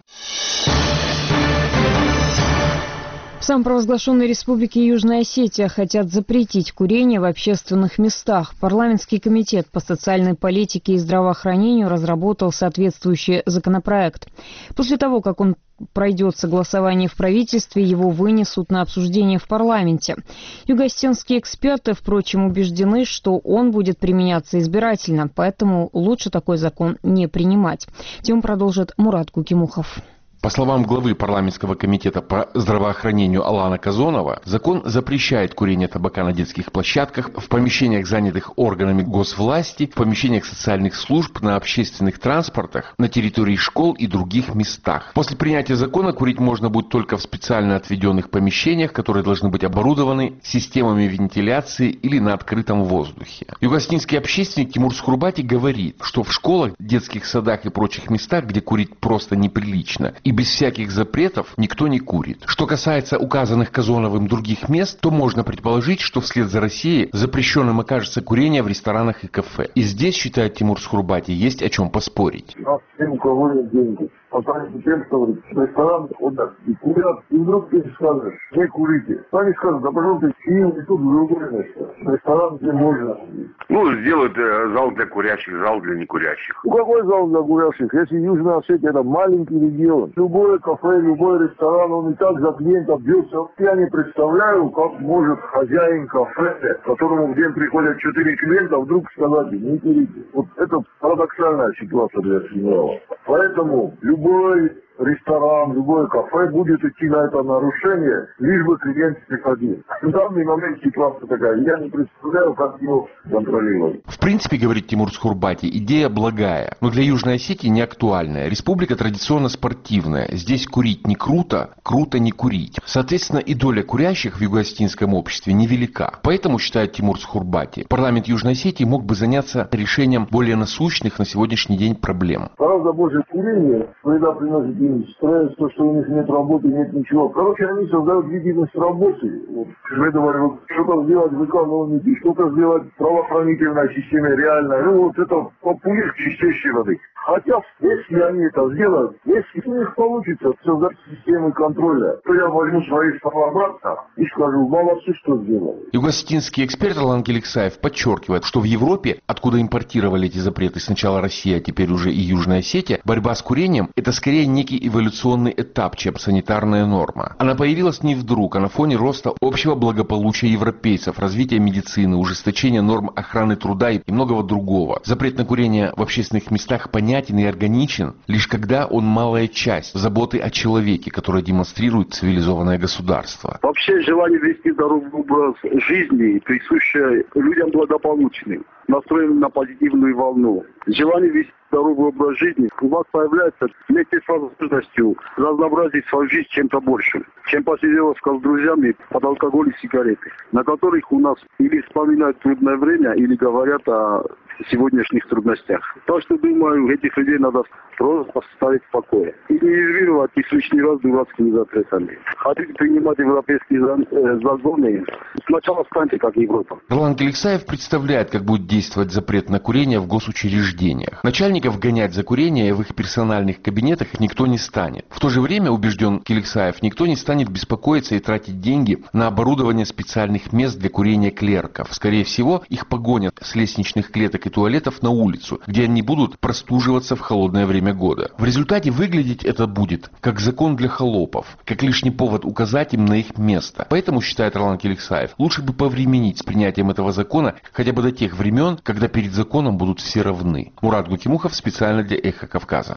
В самопровозглашенной республике Южная Осетия хотят запретить курение в общественных местах. Парламентский комитет по социальной политике и здравоохранению разработал соответствующий законопроект. После того, как он пройдет согласование в правительстве, его вынесут на обсуждение в парламенте. Юго-осетинские эксперты, впрочем, убеждены, что он будет применяться избирательно, поэтому лучше такой закон не принимать. Тему продолжит Мурат Кукимухов. По словам главы парламентского комитета по здравоохранению Алана Казонова, закон запрещает курение табака на детских площадках, в помещениях, занятых органами госвласти, в помещениях социальных служб, на общественных транспортах, на территории школ и других местах. После принятия закона курить можно будет только в специально отведенных помещениях, которые должны быть оборудованы системами вентиляции или на открытом воздухе. Юго-осетинский общественник Тимур Схурбати говорит, что в школах, детских садах и прочих местах, где курить просто неприлично, и без всяких запретов никто не курит. Что касается указанных Казоновым других мест, то можно предположить, что вслед за Россией запрещенным окажется курение в ресторанах и кафе. И здесь, считает Тимур Схурбати, есть о чем поспорить. У нас всем, у кого нет денег. Потому тем, что в ресторан ходят и курят, и вдруг ты скажешь, не курите. Они скажут, да пожалуйста, сидим и тут в другое место. Ресторан, где можно. Сделают зал для курящих, зал для некурящих. Какой зал для курящих? Если Южная Осетия это маленький регион. Любое кафе, любой ресторан, он и так за клиентов бьется. Я не представляю, как может хозяин кафе, к которому в день приходят 4 клиента, вдруг сказать, не курите. Вот это парадоксальная ситуация для сигнала. Поэтому любой ресторан, любое кафе будет идти на это нарушение, лишь бы клиент приходил. В данный момент ситуация такая, я не представляю, как его контролировать. В принципе, говорит Тимур Схурбати, идея благая, но для Южной Осетии не актуальная. Республика традиционно спортивная. Здесь курить не круто, круто не курить. Соответственно, и доля курящих в юго-осетинском обществе невелика. Поэтому, считает Тимур Схурбати, парламент Южной Осетии мог бы заняться решением более насущных на сегодняшний день проблем. Гораздо больше курения вреда приносит один стресс, то, что у них нет работы, нет ничего. Короче, они создают видимость работы. Вот, я говорю, что-то сделать в экономике, что-то сделать в правоохранительной системе реально. Ну, вот это популизм чистейшей воды. Хотя, если они это сделают, если у них получится создать систему контроля, то я возьму свои слова обратно и скажу, молодцы, что сделали. Юго-осетинский эксперт Ролан Келексаев подчеркивает, что в Европе, откуда импортировали эти запреты сначала Россия, а теперь уже и Южная Осетия, борьба с курением – это скорее некий эволюционный этап, чем санитарная норма. Она появилась не вдруг, а на фоне роста общего благополучия европейцев, развития медицины, ужесточения норм охраны труда и многого другого. Запрет на курение в общественных местах понятен и органичен, лишь когда он малая часть заботы о человеке, которую демонстрирует цивилизованное государство. Вообще желание вести здоровый образ жизни, присущее людям благополучным, настроенным на позитивную волну. Желание вести здоровый образ жизни у вас появляется вместе с возможностью разнообразить свою жизнь чем-то большим, чем посиделка с друзьями под алкоголь и сигареты, на которых у нас или вспоминают трудное время, или говорят о сегодняшних трудностях. Так что, думаю, этих людей надо просто оставить в покое. И не извинивать их лишний раз дурацкими запретами. Хотите принимать европейские законы, сначала станьте как Европа. Ролан Келексаев представляет, как будет действовать запрет на курение в госучреждениях. Начальников гонять за курение в их персональных кабинетах никто не станет. В то же время, убежден Келексаев, никто не станет беспокоиться и тратить деньги на оборудование специальных мест для курения клерков. Скорее всего, их погонят с лестничных клеток и туалетов на улицу, где они будут простуживаться в холодное время года. В результате выглядеть это будет как закон для холопов, как лишний повод указать им на их место. Поэтому, считает Ролан Келексаев, лучше бы повременить с принятием этого закона хотя бы до тех времен, когда перед законом будут все равны. Мурат Гукимухов специально для Эхо Кавказа.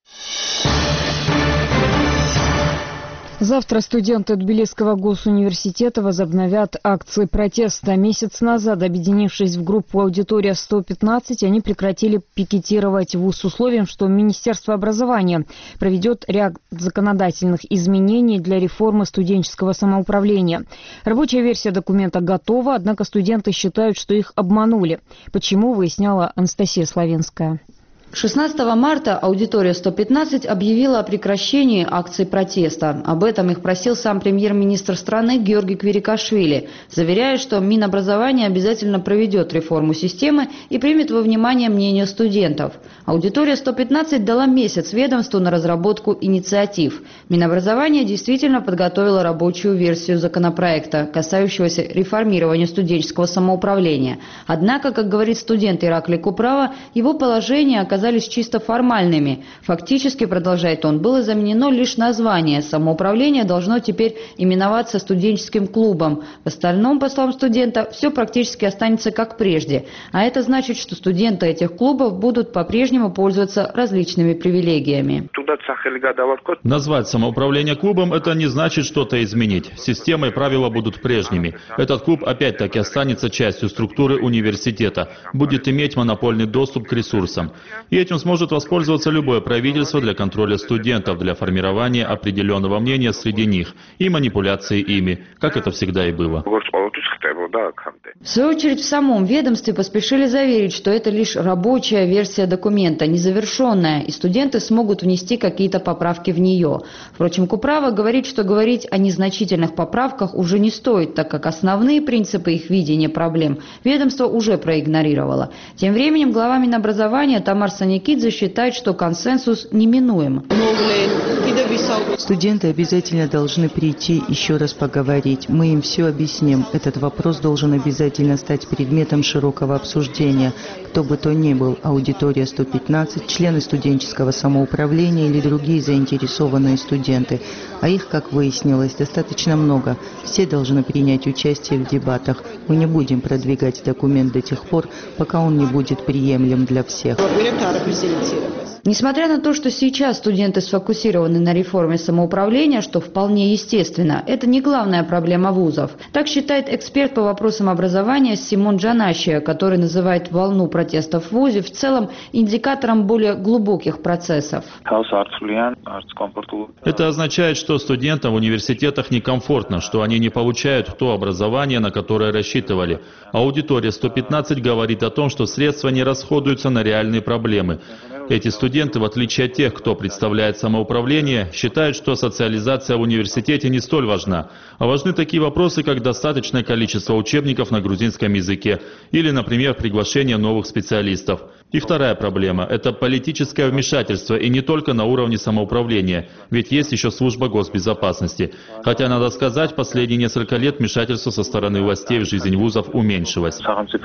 Завтра студенты Тбилисского госуниверситета возобновят акции протеста. Месяц назад, объединившись в группу «Аудитория 115», они прекратили пикетировать вуз с условием, что Министерство образования проведет ряд законодательных изменений для реформы студенческого самоуправления. Рабочая версия документа готова, однако студенты считают, что их обманули. Почему, выясняла Анастасия Славенская. 16 марта аудитория 115 объявила о прекращении акций протеста. Об этом их просил сам премьер-министр страны Георгий Квирикашвили, заверяя, что Минобразование обязательно проведет реформу системы и примет во внимание мнение студентов. Аудитория 115 дала месяц ведомству на разработку инициатив. Минобразование действительно подготовило рабочую версию законопроекта, касающегося реформирования студенческого самоуправления. Однако, как говорит студент Ираклий Куправа, его положение оказалось чисто формальными. Фактически, продолжает он, было заменено лишь название. Самоуправление должно теперь именоваться студенческим клубом. В остальном, по словам студента, все практически останется как прежде. А это значит, что студенты этих клубов будут по-прежнему пользоваться различными привилегиями. Назвать самоуправление клубом – это не значит что-то изменить. Система и правила будут прежними. Этот клуб опять-таки останется частью структуры университета, будет иметь монопольный доступ к ресурсам. И этим сможет воспользоваться любое правительство для контроля студентов, для формирования определенного мнения среди них и манипуляции ими, как это всегда и было. В свою очередь, в самом ведомстве поспешили заверить, что это лишь рабочая версия документа, незавершенная, и студенты смогут внести какие-то поправки в нее. Впрочем, Куправа говорит, что говорить о незначительных поправках уже не стоит, так как основные принципы их видения проблем ведомство уже проигнорировало. Тем временем глава Минобразования Тамар Саникидзе считает, что консенсус неминуем. Студенты обязательно должны прийти еще раз поговорить. Мы им все объясним. Этот вопрос должен обязательно стать предметом широкого обсуждения. Кто бы то ни был, аудитория 115, члены студенческого самоуправления или другие заинтересованные студенты. А их, как выяснилось, достаточно много. Все должны принять участие в дебатах. Мы не будем продвигать документ до тех пор, пока он не будет приемлем для всех. Несмотря на то, что сейчас студенты сфокусированы на реформе самоуправления, что вполне естественно, это не главная проблема вузов. Так считает эксперт по вопросам образования Симон Джанащия, который называет волну протестов в вузе в целом индикатором более глубоких процессов. Это означает, что студентам в университетах некомфортно, что они не получают то образование, на которое рассчитывали. Аудитория 115 говорит о том, что средства не расходуются на реальные проблемы. Эти студенты студенты, в отличие от тех, кто представляет самоуправление, считают, что социализация в университете не столь важна, а важны такие вопросы, как достаточное количество учебников на грузинском языке или, например, приглашение новых специалистов. И вторая проблема – это политическое вмешательство, и не только на уровне самоуправления, ведь есть еще служба госбезопасности. Хотя, надо сказать, последние несколько лет вмешательство со стороны властей в жизнь вузов уменьшилось.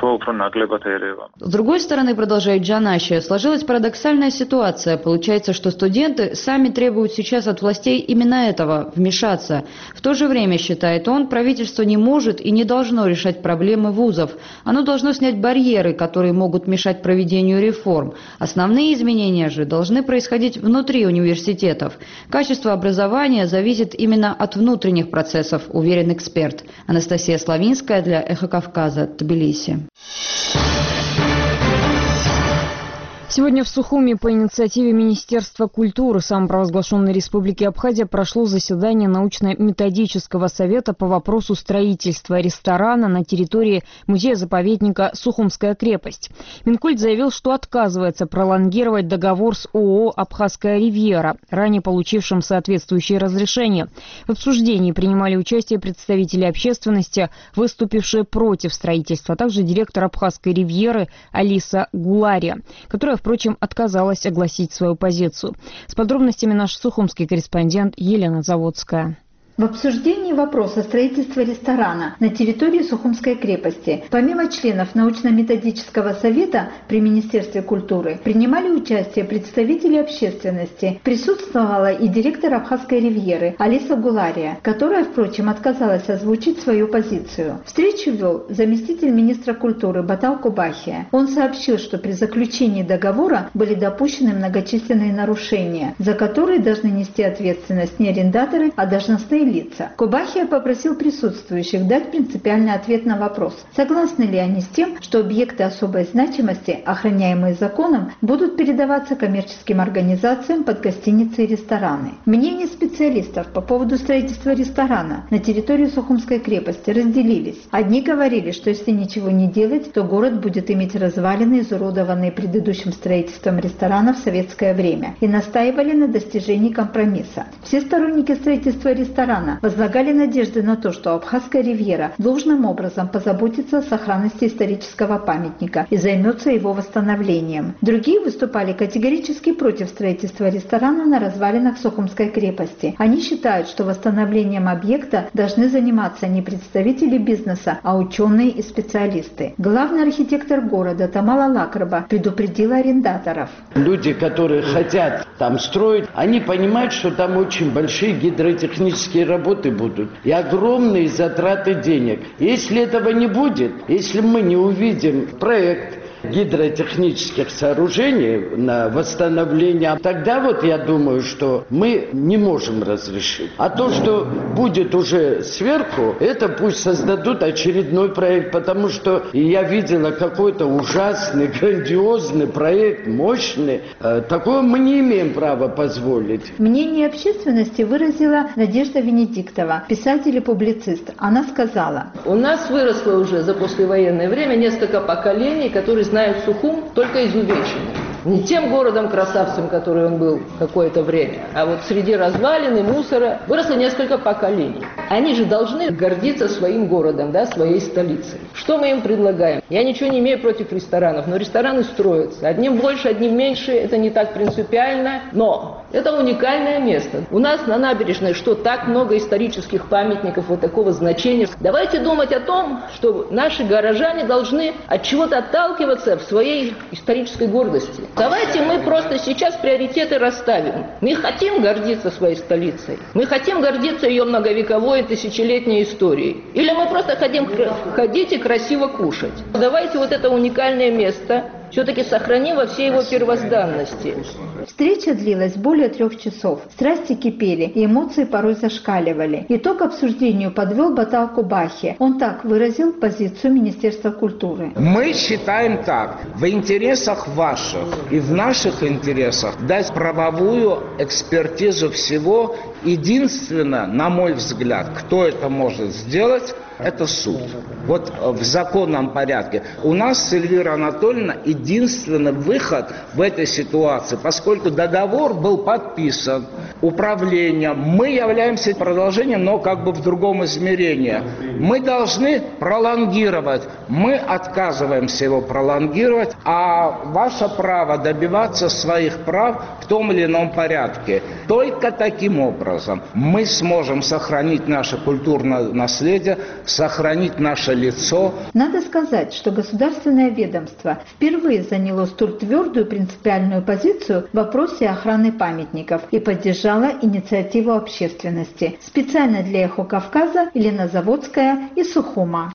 С другой стороны, продолжает Джанаши, сложилась парадоксальная ситуация. Получается, что студенты сами требуют сейчас от властей именно этого – вмешаться. В то же время, считает он, правительство не может и не должно решать проблемы вузов. Оно должно снять барьеры, которые могут мешать проведению реформ. Основные изменения же должны происходить внутри университетов. Качество образования зависит именно от внутренних процессов, уверен эксперт. Анастасия Славинская для «Эхо Кавказа», Тбилиси. Сегодня в Сухуми по инициативе Министерства культуры самопровозглашенной Республики Абхазия прошло заседание научно-методического совета по вопросу строительства ресторана на территории музея-заповедника «Сухумская крепость». Минкульт заявил, что отказывается пролонгировать договор с ООО «Абхазская ривьера», ранее получившим соответствующее разрешение. В обсуждении принимали участие представители общественности, выступившие против строительства, а также директор «Абхазской ривьеры» Алиса Гулария, которая, впрочем, отказалась огласить свою позицию. С подробностями наш сухумский корреспондент Елена Заводская. В обсуждении вопроса строительства ресторана на территории Сухумской крепости, помимо членов научно-методического совета при Министерстве культуры, принимали участие представители общественности. Присутствовала и директор Абхазской ривьеры Алиса Гулария, которая, впрочем, отказалась озвучить свою позицию. Встречу вел заместитель министра культуры Батал Кубахия. Он сообщил, что при заключении договора были допущены многочисленные нарушения, за которые должны нести ответственность не арендаторы, а должностные лица. Кубахия попросил присутствующих дать принципиальный ответ на вопрос, согласны ли они с тем, что объекты особой значимости, охраняемые законом, будут передаваться коммерческим организациям под гостиницы и рестораны. Мнения специалистов по поводу строительства ресторана на территории Сухумской крепости разделились. Одни говорили, что если ничего не делать, то город будет иметь развалины, изуродованные предыдущим строительством ресторана в советское время, и настаивали на достижении компромисса. Все сторонники строительства ресторана возлагали надежды на то, что Абхазская ривьера должным образом позаботится о сохранности исторического памятника и займется его восстановлением. Другие выступали категорически против строительства ресторана на развалинах Сухумской крепости. Они считают, что восстановлением объекта должны заниматься не представители бизнеса, а ученые и специалисты. Главный архитектор города Тамала Лакраба предупредила арендаторов. Люди, которые хотят там строить, они понимают, что там очень большие гидротехнические работы будут и огромные затраты денег. Если этого не будет, если мы не увидим проект гидротехнических сооружений на восстановление, тогда вот я думаю, что мы не можем разрешить. А то, что будет уже сверху, это пусть создадут очередной проект, потому что я видела какой-то ужасный, грандиозный проект, мощный. Такое мы не имеем права позволить. Мнение общественности выразила Надежда Венедиктова, писатель и публицист. Она сказала: у нас выросло уже за послевоенное время несколько поколений, которые знают Сухум только из увечья. Не тем городом-красавцем, который он был какое-то время, а вот среди развалин и мусора выросло несколько поколений. Они же должны гордиться своим городом, да, своей столицей. Что мы им предлагаем? Я ничего не имею против ресторанов, но рестораны строятся. Одним больше, одним меньше, это не так принципиально, но это уникальное место. У нас на набережной что, так много исторических памятников вот такого значения. Давайте думать о том, что наши горожане должны от чего-то отталкиваться в своей исторической гордости. Давайте мы просто сейчас приоритеты расставим. Мы хотим гордиться своей столицей. Мы хотим гордиться ее многовековой тысячелетней историей. Или мы просто хотим ходить и красиво кушать. Давайте вот это уникальное место все-таки сохраним во всей его первозданности. Встреча длилась более 3 часов. Страсти кипели, и эмоции порой зашкаливали. Итог обсуждению подвел Батал Кубахи. Он так выразил позицию Министерства культуры. Мы считаем так: в интересах ваших и в наших интересах дать правовую экспертизу всего Единственное, на мой взгляд, кто это может сделать, это суд. Вот в законном порядке. У нас с Эльвирой Анатольевной единственный выход в этой ситуации, поскольку договор был подписан управлением. Мы являемся продолжением, но как бы в другом измерении. Мы должны пролонгировать. Мы отказываемся его пролонгировать, а ваше право добиваться своих прав в том или ином порядке. Только таким образом мы сможем сохранить наше культурное наследие, сохранить наше лицо. Надо сказать, что государственное ведомство впервые заняло столь твердую принципиальную позицию в вопросе охраны памятников и поддержало инициативу общественности. Специально для «Эхо Кавказа» Елена Заводская из Сухума.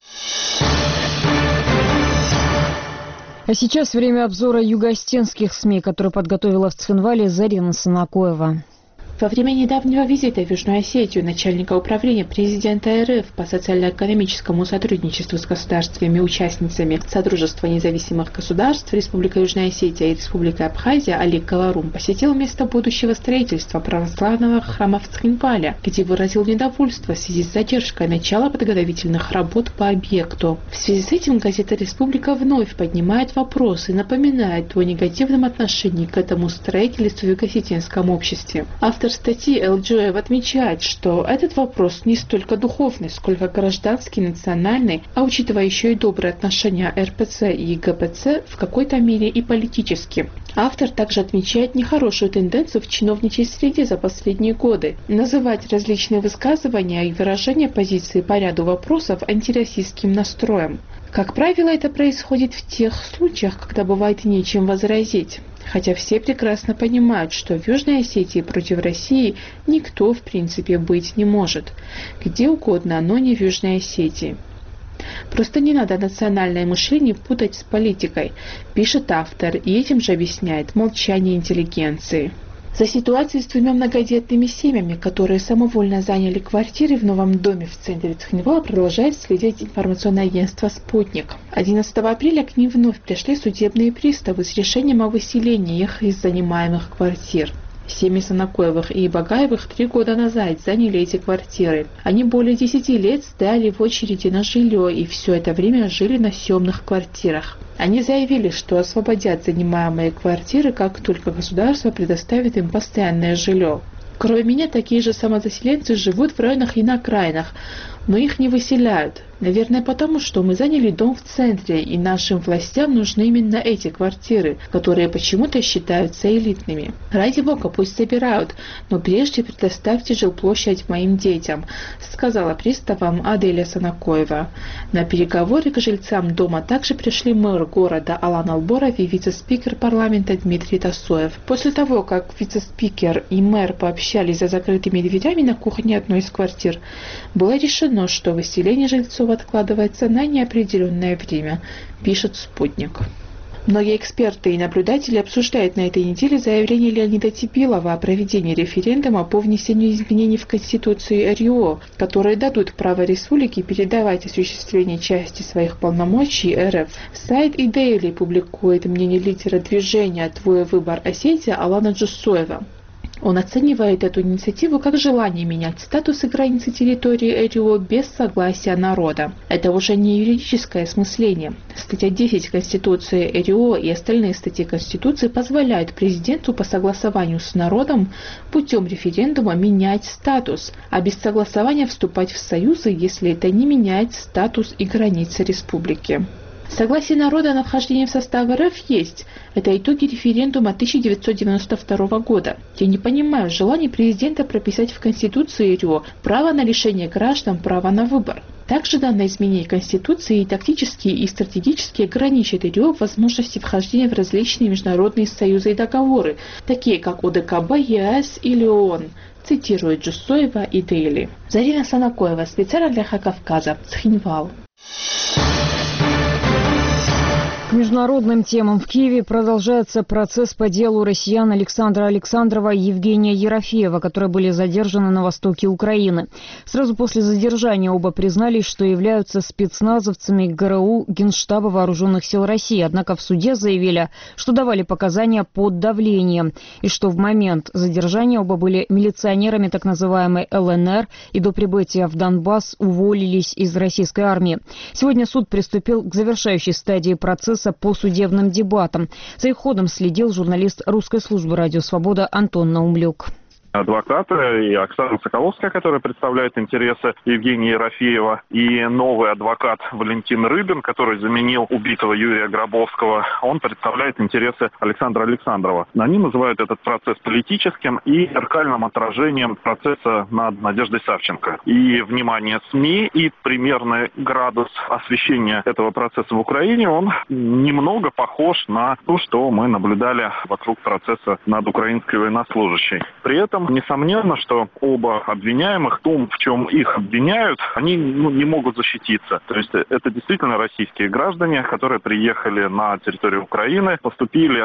А сейчас время обзора юго-осетинских СМИ, которые подготовила в Цхинвале Зарина Санакоева. Во время недавнего визита в Южную Осетию начальника управления президента РФ по социально-экономическому сотрудничеству с государствами-участницами Содружества независимых государств Республика Южная Осетия и Республика Абхазия Олег Галарум посетил место будущего строительства православного храма в Цхинвале, где выразил недовольство в связи с задержкой начала подготовительных работ по объекту. В связи с этим газета «Республика» вновь поднимает вопрос и напоминает о негативном отношении к этому строительству в юго-осетинском обществе. Автор статьи Элджоев отмечает, что этот вопрос не столько духовный, сколько гражданский, национальный, а учитывая еще и добрые отношения РПЦ и ГПЦ, в какой-то мере и политический. Автор также отмечает нехорошую тенденцию в чиновничьей среде за последние годы называть различные высказывания и выражения позиции по ряду вопросов антироссийским настроем. Как правило, это происходит в тех случаях, когда бывает нечем возразить. Хотя все прекрасно понимают, что в Южной Осетии против России никто в принципе быть не может. Где угодно, но не в Южной Осетии. Просто не надо национальное мышление путать с политикой, пишет автор, и этим же объясняет молчание интеллигенции. За ситуацией с двумя многодетными семьями, которые самовольно заняли квартиры в новом доме в центре Цхинвала, продолжает следить информационное агентство «Спутник». 11 апреля к ним вновь пришли судебные приставы с решением о выселении их из занимаемых квартир. Семьи Санакоевых и Багаевых 3 года назад заняли эти квартиры. Они более 10 лет стояли в очереди на жилье и все это время жили на съемных квартирах. Они заявили, что освободят занимаемые квартиры, как только государство предоставит им постоянное жилье. Кроме меня, такие же самозаселенцы живут в районах и на окраинах, но их не выселяют. Наверное, потому что мы заняли дом в центре, и нашим властям нужны именно эти квартиры, которые почему-то считаются элитными. Ради бога, пусть собирают, но прежде предоставьте жилплощадь моим детям, сказала приставам Аделя Санакоева. На переговоры к жильцам дома также пришли мэр города Алан Алборов и вице-спикер парламента Дмитрий Тасоев. После того, как вице-спикер и мэр пообщались за закрытыми дверями на кухне одной из квартир, было решено, что выселение жильцов откладывается на неопределенное время, пишет «Спутник». Многие эксперты и наблюдатели обсуждают на этой неделе заявление Леонида Типилова о проведении референдума по внесению изменений в Конституцию РИО, которые дадут право республике передавать осуществление части своих полномочий РФ. Сайт «Идейли» публикует мнение лидера движения «Твой выбор Осетия» Алана Джусоева. Он оценивает эту инициативу как желание менять статус и границы территории РИО без согласия народа. Это уже не юридическое осмысление. Статья 10 Конституции РИО и остальные статьи Конституции позволяют президенту по согласованию с народом путем референдума менять статус, а без согласования вступать в союзы, если это не меняет статус и границы республики. Согласие народа на вхождение в состав РФ есть. Это итоги референдума 1992 года. Я не понимаю желания президента прописать в Конституции РИО право на лишение граждан права на выбор. Также данное изменение Конституции и тактически и стратегически ограничит РИО в возможности вхождения в различные международные союзы и договоры, такие как ОДКБ, ЕС или ООН, цитирует Джусоева и Дейли. Зарина Санакоева, специально для «Эхо Кавказа», Цхинвал. К международным темам в Киеве продолжается процесс по делу россиян Александра Александрова и Евгения Ерофеева, которые были задержаны на востоке Украины. Сразу после задержания оба признались, что являются спецназовцами ГРУ Генштаба Вооруженных сил России. Однако в суде заявили, что давали показания под давлением и что в момент задержания оба были милиционерами так называемой ЛНР и до прибытия в Донбасс уволились из российской армии. Сегодня суд приступил к завершающей стадии процесса по судебным дебатам. За их ходом следил журналист русской службы «Радио Свобода» Антон Наумлюк. Адвокаты и Оксана Соколовская, которая представляет интересы Евгения Ерофеева, и новый адвокат Валентин Рыбин, который заменил убитого Юрия Гробовского, он представляет интересы Александра Александрова. Они называют этот процесс политическим и зеркальным отражением процесса над Надеждой Савченко. И внимание СМИ, и примерный градус освещения этого процесса в Украине, он немного похож на то, что мы наблюдали вокруг процесса над украинской военнослужащей. При этом несомненно, что оба обвиняемых в том, в чем их обвиняют, они не могут защититься. То есть это действительно российские граждане, которые приехали на территорию Украины, поступили,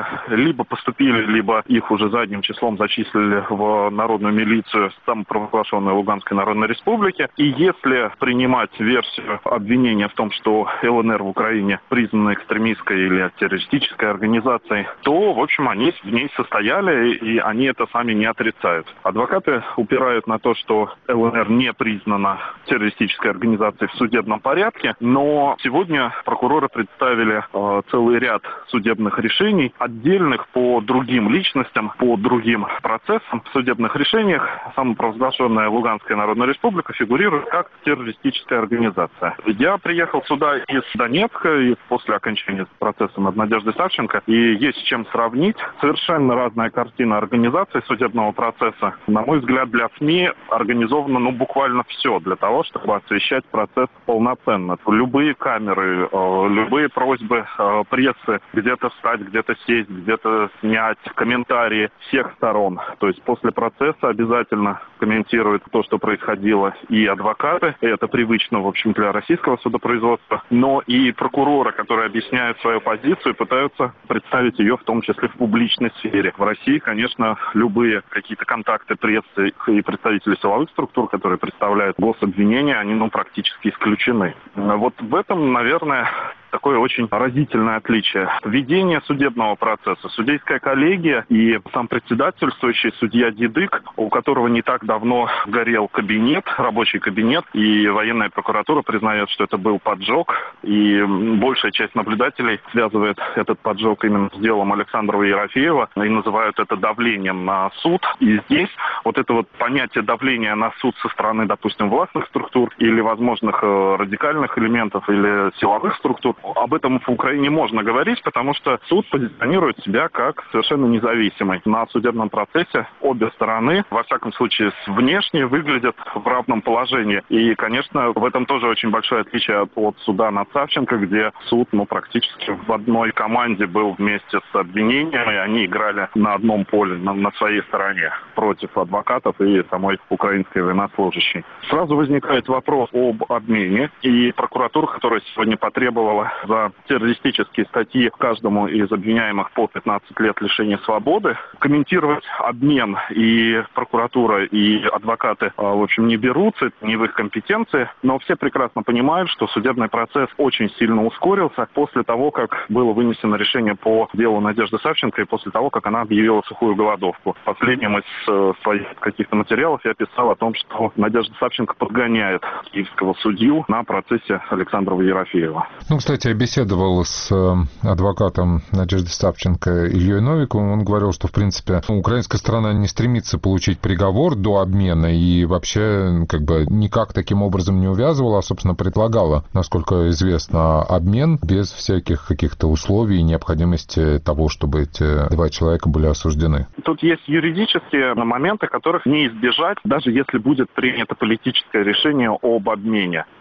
либо их уже задним числом зачислили в народную милицию самопровозглашенной Луганской Народной Республики. И если принимать версию обвинения в том, что ЛНР в Украине признана экстремистской или террористической организацией, то, в общем, они в ней состояли, и они это сами не отрицают. Адвокаты упирают на то, что ЛНР не признана террористической организацией в судебном порядке, но сегодня прокуроры представили целый ряд судебных решений, отдельных по другим личностям, по другим процессам. В судебных решениях самопровозглашенная Луганская Народная Республика фигурирует как террористическая организация. Я приехал сюда из Донецка и после окончания процесса над Надеждой Савченко, и есть с чем сравнить. Совершенно разная картина организации судебного процесса. На мой взгляд, для СМИ организовано буквально все для того, чтобы освещать процесс полноценно. Любые камеры, любые просьбы прессы где-то встать, где-то сесть, где-то снять, комментарии всех сторон. То есть после процесса обязательно комментируют то, что происходило, и адвокаты. И это привычно, в общем, для российского судопроизводства. Но и прокуроры, которые объясняют свою позицию, пытаются представить ее в том числе в публичной сфере. В России, конечно, любые какие-то контакты прессы и представителей силовых структур, которые представляют гособвинения, они практически исключены. Вот в этом, наверное, такое очень разительное отличие. Ведение судебного процесса, судейская коллегия и сам председательствующий судья Дидык, у которого не так давно горел кабинет, рабочий кабинет, и военная прокуратура признает, что это был поджог, и большая часть наблюдателей связывает этот поджог именно с делом Александрова и Ерофеева и называют это давлением на суд. И здесь вот это вот понятие давления на суд со стороны, допустим, властных структур или возможных радикальных элементов или силовых структур, об этом в Украине можно говорить, потому что суд позиционирует себя как совершенно независимый. На судебном процессе обе стороны, во всяком случае, внешне выглядят в равном положении. И, конечно, в этом тоже очень большое отличие от суда над Савченко, где суд практически в одной команде был вместе с обвинениями, и они играли на одном поле, на своей стороне, против адвокатов и самой украинской военнослужащей. Сразу возникает вопрос об обмене, и прокуратура, которая сегодня потребовала за террористические статьи каждому из обвиняемых по 15 лет лишения свободы. Комментировать обмен и прокуратура, и адвокаты, в общем, не берутся, это не в их компетенции, но все прекрасно понимают, что судебный процесс очень сильно ускорился после того, как было вынесено решение по делу Надежды Савченко и после того, как она объявила сухую голодовку. В последнем из своих каких-то материалов я писал о том, что Надежда Савченко подгоняет киевского судью на процессе Александрова и Ерофеева. Кстати, я беседовал с адвокатом Надежды Савченко Ильей Новиковым. Он говорил, что, в принципе, украинская сторона не стремится получить приговор до обмена и вообще никак таким образом не увязывала, а, собственно, предлагала, насколько известно, обмен без всяких каких-то условий и необходимости того, чтобы эти два человека были осуждены. Тут есть юридические моменты, которых не избежать, даже если будет принято политическое решение об обмене.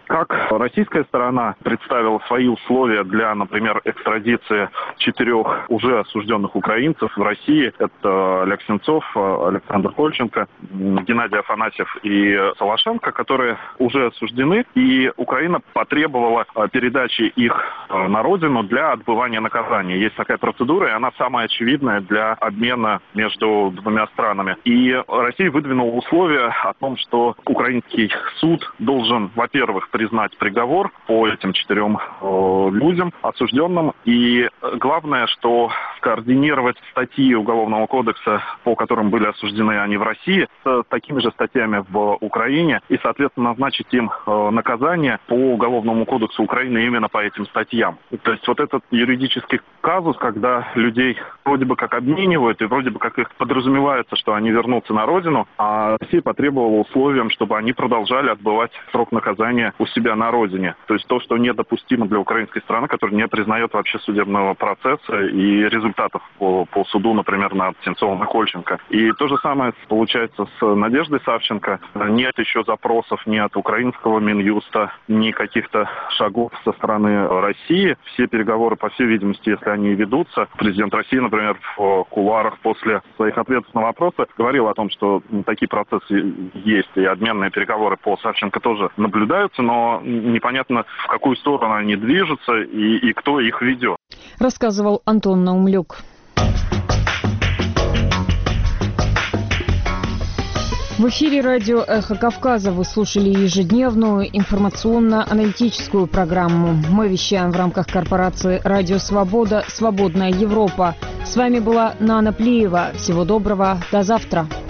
Как российская сторона представила свои условия для, например, экстрадиции 4 уже осужденных украинцев в России. Это Олег Сенцов, Александр Кольченко, Геннадий Афанасьев и Солошенко, которые уже осуждены. И Украина потребовала передачи их на родину для отбывания наказания. Есть такая процедура, и она самая очевидная для обмена между двумя странами. И Россия выдвинула условия о том, что украинский суд должен, во-первых, признать приговор по этим 4 людям, осужденным. И главное, что скоординировать статьи Уголовного кодекса, по которым были осуждены они в России, с такими же статьями в Украине. И, соответственно, назначить им наказание по Уголовному кодексу Украины именно по этим статьям. То есть вот этот юридический казус, когда людей вроде бы как обменивают, и вроде бы как их подразумевается, что они вернутся на родину, а Россия потребовала условием, чтобы они продолжали отбывать срок наказания у себя на родине. То есть то, что недопустимо для украинской страны, которая не признает вообще судебного процесса и результатов по суду, например, над Сенцовым и Кольченко. И то же самое получается с Надеждой Савченко. Нет еще запросов ни от украинского Минюста, ни каких-то шагов со стороны России. Все переговоры, по всей видимости, если они ведутся, президент России, например, в кулуарах после своих ответов на вопросы говорил о том, что такие процессы есть, и обменные переговоры по Савченко тоже наблюдаются, но непонятно, в какую сторону они движутся и кто их ведет. Рассказывал Антон Наумлюк. В эфире радио «Эхо Кавказа» вы слушали ежедневную информационно-аналитическую программу. Мы вещаем в рамках корпорации «Радио Свобода. Свободная Европа». С вами была Нана Плиева. Всего доброго. До завтра.